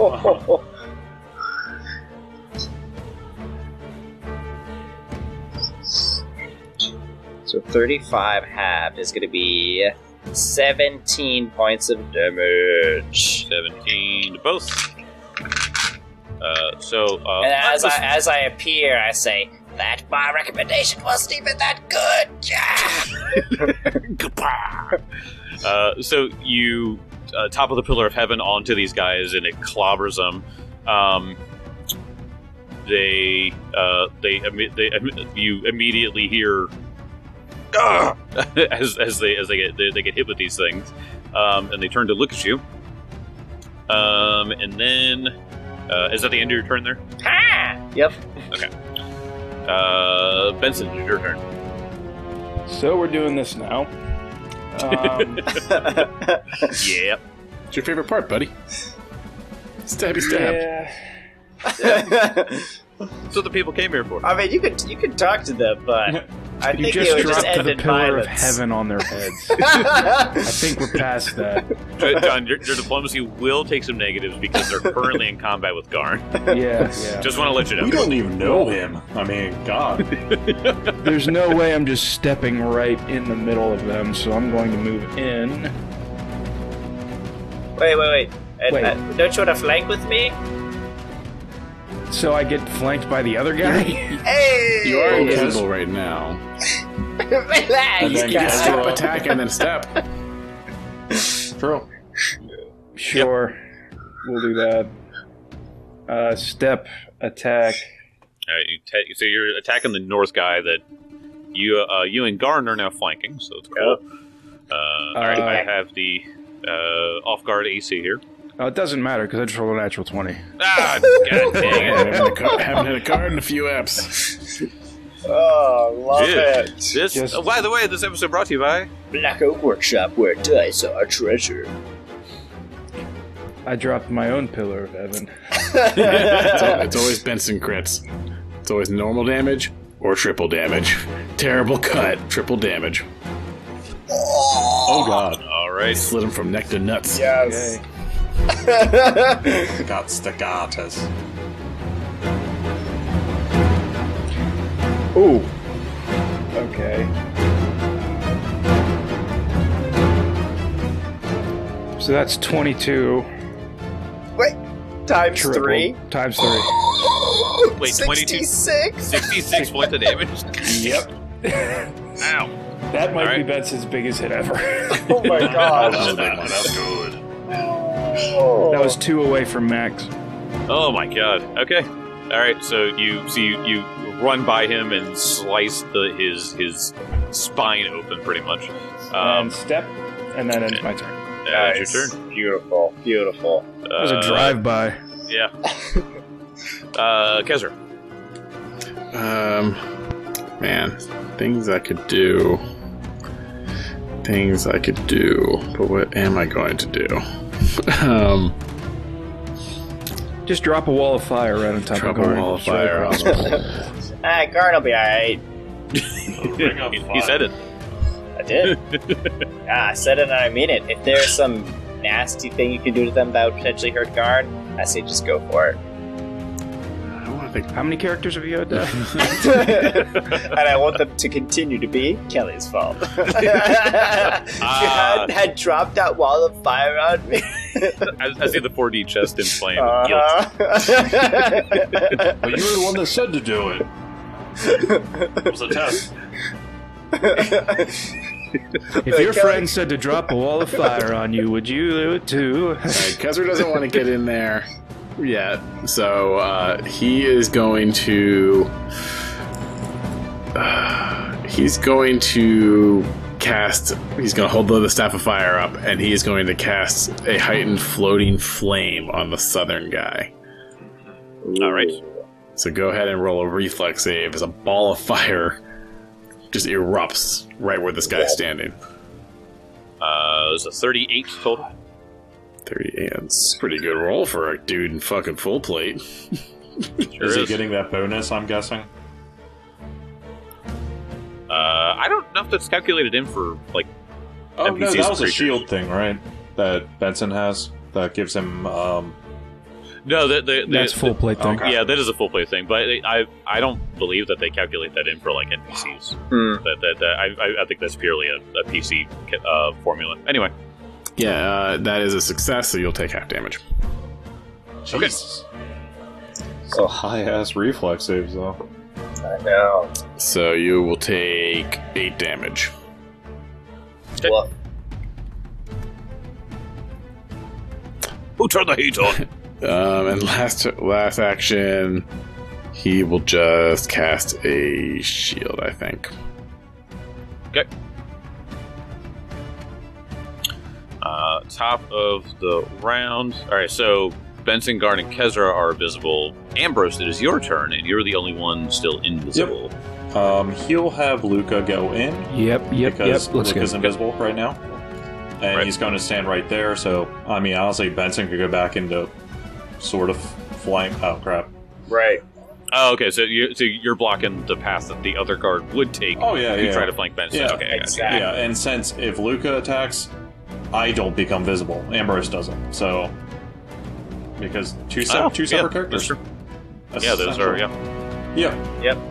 E: So thirty-five halved is going to be seventeen points of damage.
A: seventeen to both. Uh, so, uh,
E: And as
A: let's-
E: I as I appear, I say that my recommendation wasn't even that good.
A: uh, so you uh, top of the Pillar of Heaven onto these guys, and it clobbers them. Um, they, uh, they, imi- they, imi- you immediately hear "Ugh!" as as they as they get they, they get hit with these things, um, and they turn to look at you. Um, and then, uh, is that the end of your turn there?
E: Ha! Yep.
A: Okay. Uh, Benson, it's your turn.
C: So we're doing this now. Um,
A: Yep.
B: What's your favorite part, buddy? Stabby stab.
C: yeah.
A: That's what the people came here for.
E: I mean, you could you could talk to them, but I
C: You
E: think
C: just
E: it would just
C: dropped
E: end
C: the
E: in
C: pillar of
E: violence.
C: heaven on their heads. I think we're past that.
A: Uh, John, your, your diplomacy will take some negatives because they're currently in combat with Garn.
C: Yeah, yeah.
A: Just want to let you know.
D: We don't even know him. I mean, God.
C: There's no way I'm just stepping right in the middle of them, so I'm going to move in.
E: Wait, wait, wait. Uh,
C: Wait.
E: uh, don't you want to flank with me?
C: So I get flanked by the other guy?
E: Hey!
B: You are invisible right now.
E: Relax,
D: And then
B: You can
D: Yes.
B: step, attack, and then step.
D: True.
C: Sure. We'll do that. Uh, step, attack.
A: All right, you ta- so you're attacking the north guy that you uh, you and Garn are now flanking, so it's cool. Uh, all right,
C: Uh,
A: I have the uh, off guard A C here.
C: Oh, it doesn't matter because I just rolled a natural twenty.
A: Ah, god dang it!
B: haven't, hit a card, haven't hit a card in a few eps.
E: Oh, love
A: Dude,
E: it.
A: this.
C: Just-
A: oh, by the way, this episode brought to you by.
E: Black Oak Workshop, where dice are treasure.
C: I dropped my own pillar of heaven.
B: It's, al- it's always Benson crits. It's always normal damage or triple damage. Terrible cut, triple damage.
D: Oh, God.
A: All right,
B: Slit him from neck to nuts.
E: Yes.
C: Okay.
D: Got staccatas.
C: Ooh. Okay. So that's twenty-two.
E: Wait, times
C: Triple.
E: three?
C: Times three.
A: wait, twenty-two,
E: sixty-six?
A: sixty-six points of damage.
C: Yep.
A: Ow!
C: That might
A: All
C: be
A: right.
C: Benson's biggest hit ever.
E: Oh my gosh.
B: That was a big one.
A: That's good.
C: That was two away from max.
A: Oh my god. Okay. All right. So you see you, you run by him and slice the his his spine open, pretty much. Um,
C: and step, and that ends my turn.
A: uh, it's your turn.
E: Beautiful, beautiful.
C: It was a
A: Uh,
C: drive-by.
A: Yeah. uh, Kezra.
B: Um, man, things I could do. Things I could do, but what am I going to do? um,
C: Just drop a wall of fire right on top
B: drop
C: of
B: a
C: Garn.
B: wall of
C: Straight
B: fire on
C: across.
B: them.
E: Ah, Garn will be alright.
A: he, he said it.
E: I did. Ah, I said it and I mean it. If there's some nasty thing you can do to them that would potentially hurt Garn, I say just go for it.
B: I don't want to think.
C: How many characters have you had? Uh,
E: And I want them to continue to be Kelly's fault. if you
A: Ah.
E: had, had dropped that wall of fire on me.
A: I, I see the four D chest in flame. Guilt.
E: Uh-huh.
D: But you were the one that said to do it. It was a test.
C: if your friend said to drop a wall of fire on you, would you do it too?
B: Alright, Kezra doesn't want to get in there yet, so uh, he is going to. Uh, he's going to cast. He's going to hold the staff of fire up, and he is going to cast a heightened floating flame on the southern guy.
A: All right.
B: So go ahead and roll a reflex save as a ball of fire just erupts right where this guy's standing.
A: Uh, it was a thirty-eight total.
B: thirty-eight. That's a pretty good roll for a dude in fucking full plate.
A: Sure
D: Is he
A: is.
D: getting that bonus, I'm guessing?
A: Uh, I don't know if that's calculated in for like.
D: Oh,
A: N P Cs
D: no, that was a
A: creatures.
D: shield thing, right? That Benson has that gives him. Um,
A: No, the, the, the,
C: That's full plate thing.
D: Okay.
A: Yeah, that is a full play thing, but I I don't believe that they calculate that in for like N P Cs.
E: Hmm.
A: That, that, that I, I- I think that's purely a, a P C uh, formula. Anyway,
B: Yeah, uh, that is a success, so you'll take half damage.
D: Jesus. So high ass reflex saves though.
E: I know.
B: So you will take eight damage.
E: Well,
A: who turned the heat on?
B: Um, and last last action, he will just cast a shield, I think.
A: Okay. Uh, top of the round. All right, so Benson, Garn, and Kezra are visible. Ambrose, it is your turn, and you're the only one still invisible.
D: Um, he'll have Luca go in
C: Yep, yep,
D: because
C: yep. Let's
D: Luca's
C: go.
D: invisible right now, and
A: Right.
D: he's going to stand right there. So I mean, honestly, Benson could go back into sort of flying. Oh crap!
E: right.
A: Oh, okay. So you're so you're blocking the path that the other guard would take.
D: Oh yeah,
A: if you
D: yeah.
A: try to flank Ben.
D: Yeah,
A: okay, I got you.
E: exactly.
D: Yeah, and since if Luca attacks, I don't become visible. Ambrose doesn't. So because two se-
A: Oh,
D: two
A: yeah,
D: separate characters.
A: that's true.
D: That's
A: Yeah, those are
D: essential.
A: yeah.
D: Yep.
E: Yep.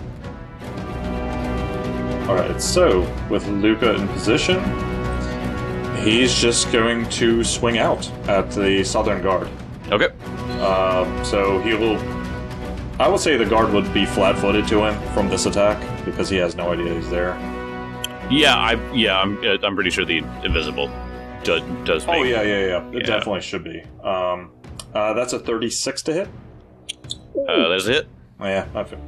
D: All right. So with Luca in position, he's just going to swing out at the Southern Guard.
A: Okay.
D: Um, so he will. I would say the guard would be flat-footed to him from this attack because he has no idea he's there.
A: Yeah, I yeah I'm uh, I'm pretty sure the invisible does does. Make,
D: Oh yeah, yeah, yeah. It
A: Yeah.
D: definitely should be. Um, uh, that's a thirty-six to hit.
A: Uh, that's it.
D: Oh, yeah, I feel.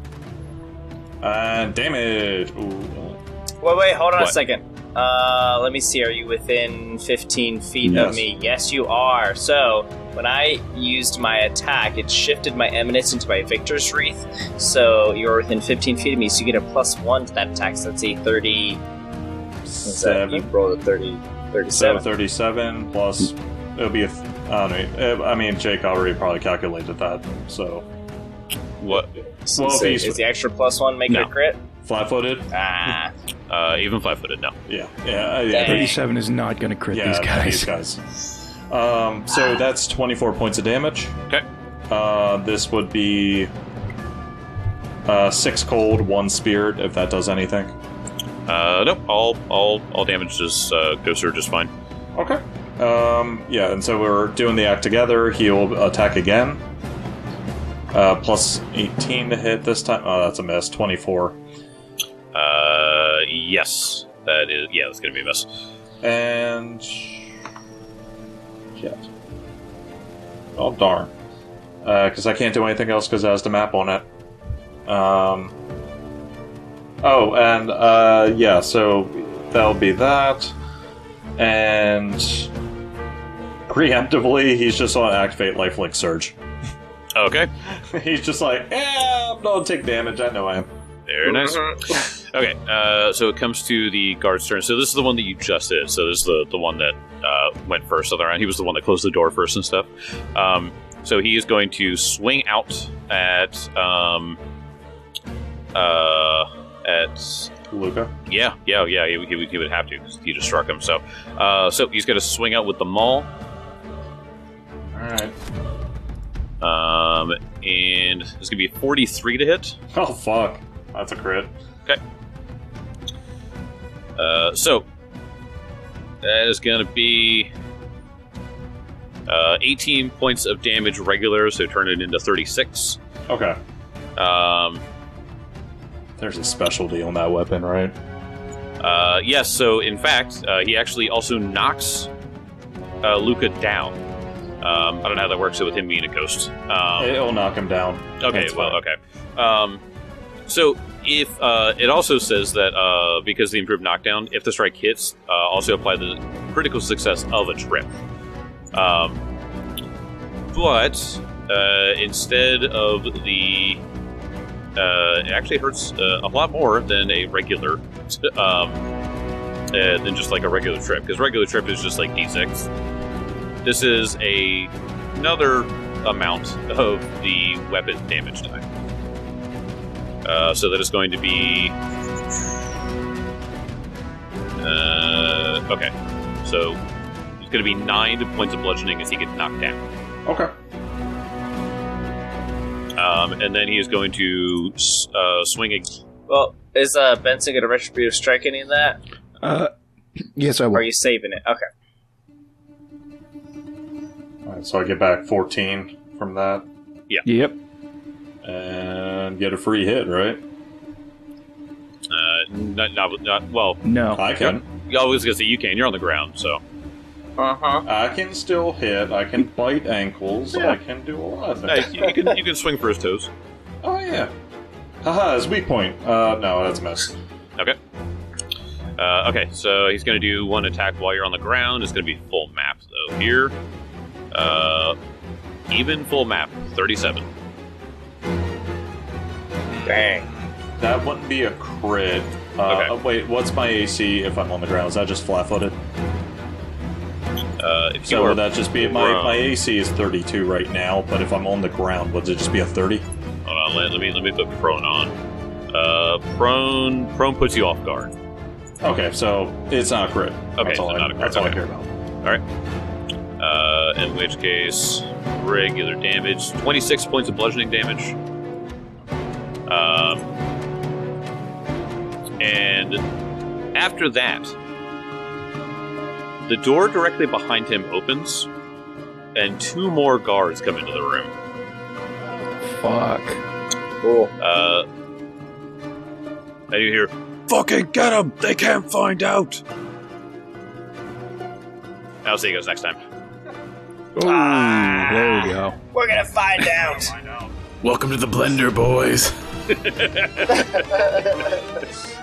D: And damage. Ooh.
E: Wait, wait, hold on
A: What?
E: a second. Uh, let me see. Are you within fifteen feet
D: Yes.
E: of me? Yes, you are. So when I used my attack, it shifted my eminence into my victor's wreath. So you're within fifteen feet of me, so you get a plus one to that attack. So that's a thirty. What's that? You
D: Seven.
E: rolled a thirty,
D: So
E: thirty-seven.
D: thirty-seven plus. It'll be a. Th- I don't know. I mean, Jake already probably calculated that. So
A: What?
E: So
D: well, if
E: is,
D: he's-
E: is the extra plus one make
A: No.
E: it a crit?
D: flat-footed.
E: Ah,
A: Uh, even flat-footed? No.
D: Yeah, yeah, uh, yeah.
E: Dang.
C: thirty-seven is not going to crit
D: Yeah,
C: these guys.
D: These guys. Um, so that's twenty-four points of damage.
A: Okay.
D: Uh, this would be uh, six cold, one speared, if that does anything.
A: Uh, nope. All all all damage just uh, goes through just fine.
D: Okay. Um, yeah, and so we're doing the act together. He'll attack again. Uh, plus eighteen to hit this time. Oh, that's a miss. twenty-four.
A: Uh, yes, that is. Yeah, that's gonna be a miss.
D: And... Shit. Oh, darn. Because I can't do anything else because it has the map on it. Um... Oh, and, uh, yeah, so that'll be that. And... Preemptively, he's just on Activate Lifelink Surge.
A: Okay.
D: He's just like, yeah, don't take damage, I know I am.
A: Very nice. Okay, uh, so it comes to the guard's turn. So this is the one that you just did. So this is the, the one that uh, went first of the round. He was the one that closed the door first and stuff. Um, so he is going to swing out at um, uh, at
D: Luca?
A: yeah yeah yeah he, he, would- he would have to 'cause he just struck him. So uh, so he's going to swing out with the maul.
D: Alright.
A: Um, and it's going to be forty-three to hit.
D: Oh, fuck. That's a crit.
A: Uh, so that is going to be uh, eighteen points of damage regular, so turn it into thirty-six.
D: Okay.
A: Um,
D: There's a specialty on that weapon, right?
A: uh, yes, so in fact, uh, he actually also knocks uh, Luca down. Um, I don't know how that works with him being a ghost. Um,
D: It'll knock him down.
A: Okay,
D: That's
A: well,
D: fine.
A: okay. Um, so if uh, it also says that uh, because of the improved knockdown, if the strike hits, uh, also apply the critical success of a trip. Um, but uh, instead of the, uh, it actually hurts uh, a lot more than a regular, um, uh, than just like a regular trip, because regular trip is just like D six. This is a another amount of the weapon damage die. Uh, so that is going to be... Uh, okay. So it's going to be nine points of bludgeoning as he gets knocked down.
D: Okay.
A: Um, and then he is going to uh, swing a...
E: well, is uh, Benson going to retributive strike any of that?
C: Uh, yes, I
E: Or
C: will.
E: are you saving it? Okay.
D: Alright, so I get back fourteen from that.
C: Yep.
D: And get a free hit, right?
A: Uh, not, not, not, well,
C: No.
D: I can.
A: I was going to say you can. You're on the ground, so...
E: Uh huh.
D: I can still hit. I can bite ankles.
A: Yeah.
D: I can do a lot of
A: Hey,
D: things.
A: you, you can, you can swing for his toes.
D: Oh, yeah. Haha, his weak point. Uh, no, that's a miss.
A: Okay. Uh, okay, so he's going to do one attack while you're on the ground. It's going to be full map, though. Here, uh, even full map, thirty-seven.
E: Dang.
D: That wouldn't be a crit. Uh,
A: Okay.
D: uh, wait, what's my A C if I'm on the ground? Is that just flat-footed?
A: Uh, if you
D: So
A: are
D: would that just be... My,
A: prone-
D: my A C is thirty-two right now, but if I'm on the ground, would it just be a thirty?
A: hold on. Let, let me let me put prone on. Uh, prone prone puts you off guard.
D: Okay, so it's not a crit.
A: Okay,
D: that's all,
A: so
D: I,
A: not a crit.
D: that's all
A: Okay.
D: I care about.
A: All right. Uh, in which case, regular damage, twenty-six points of bludgeoning damage. Um, and after that, the door directly behind him opens, and two more guards come into the room.
C: Fuck.
E: Cool.
A: Uh, and you hear, "Fucking get them! They can't find out." I'll see you guys next time.
C: Ooh, there we go.
F: We're gonna find out.
B: Welcome to the blender, boys.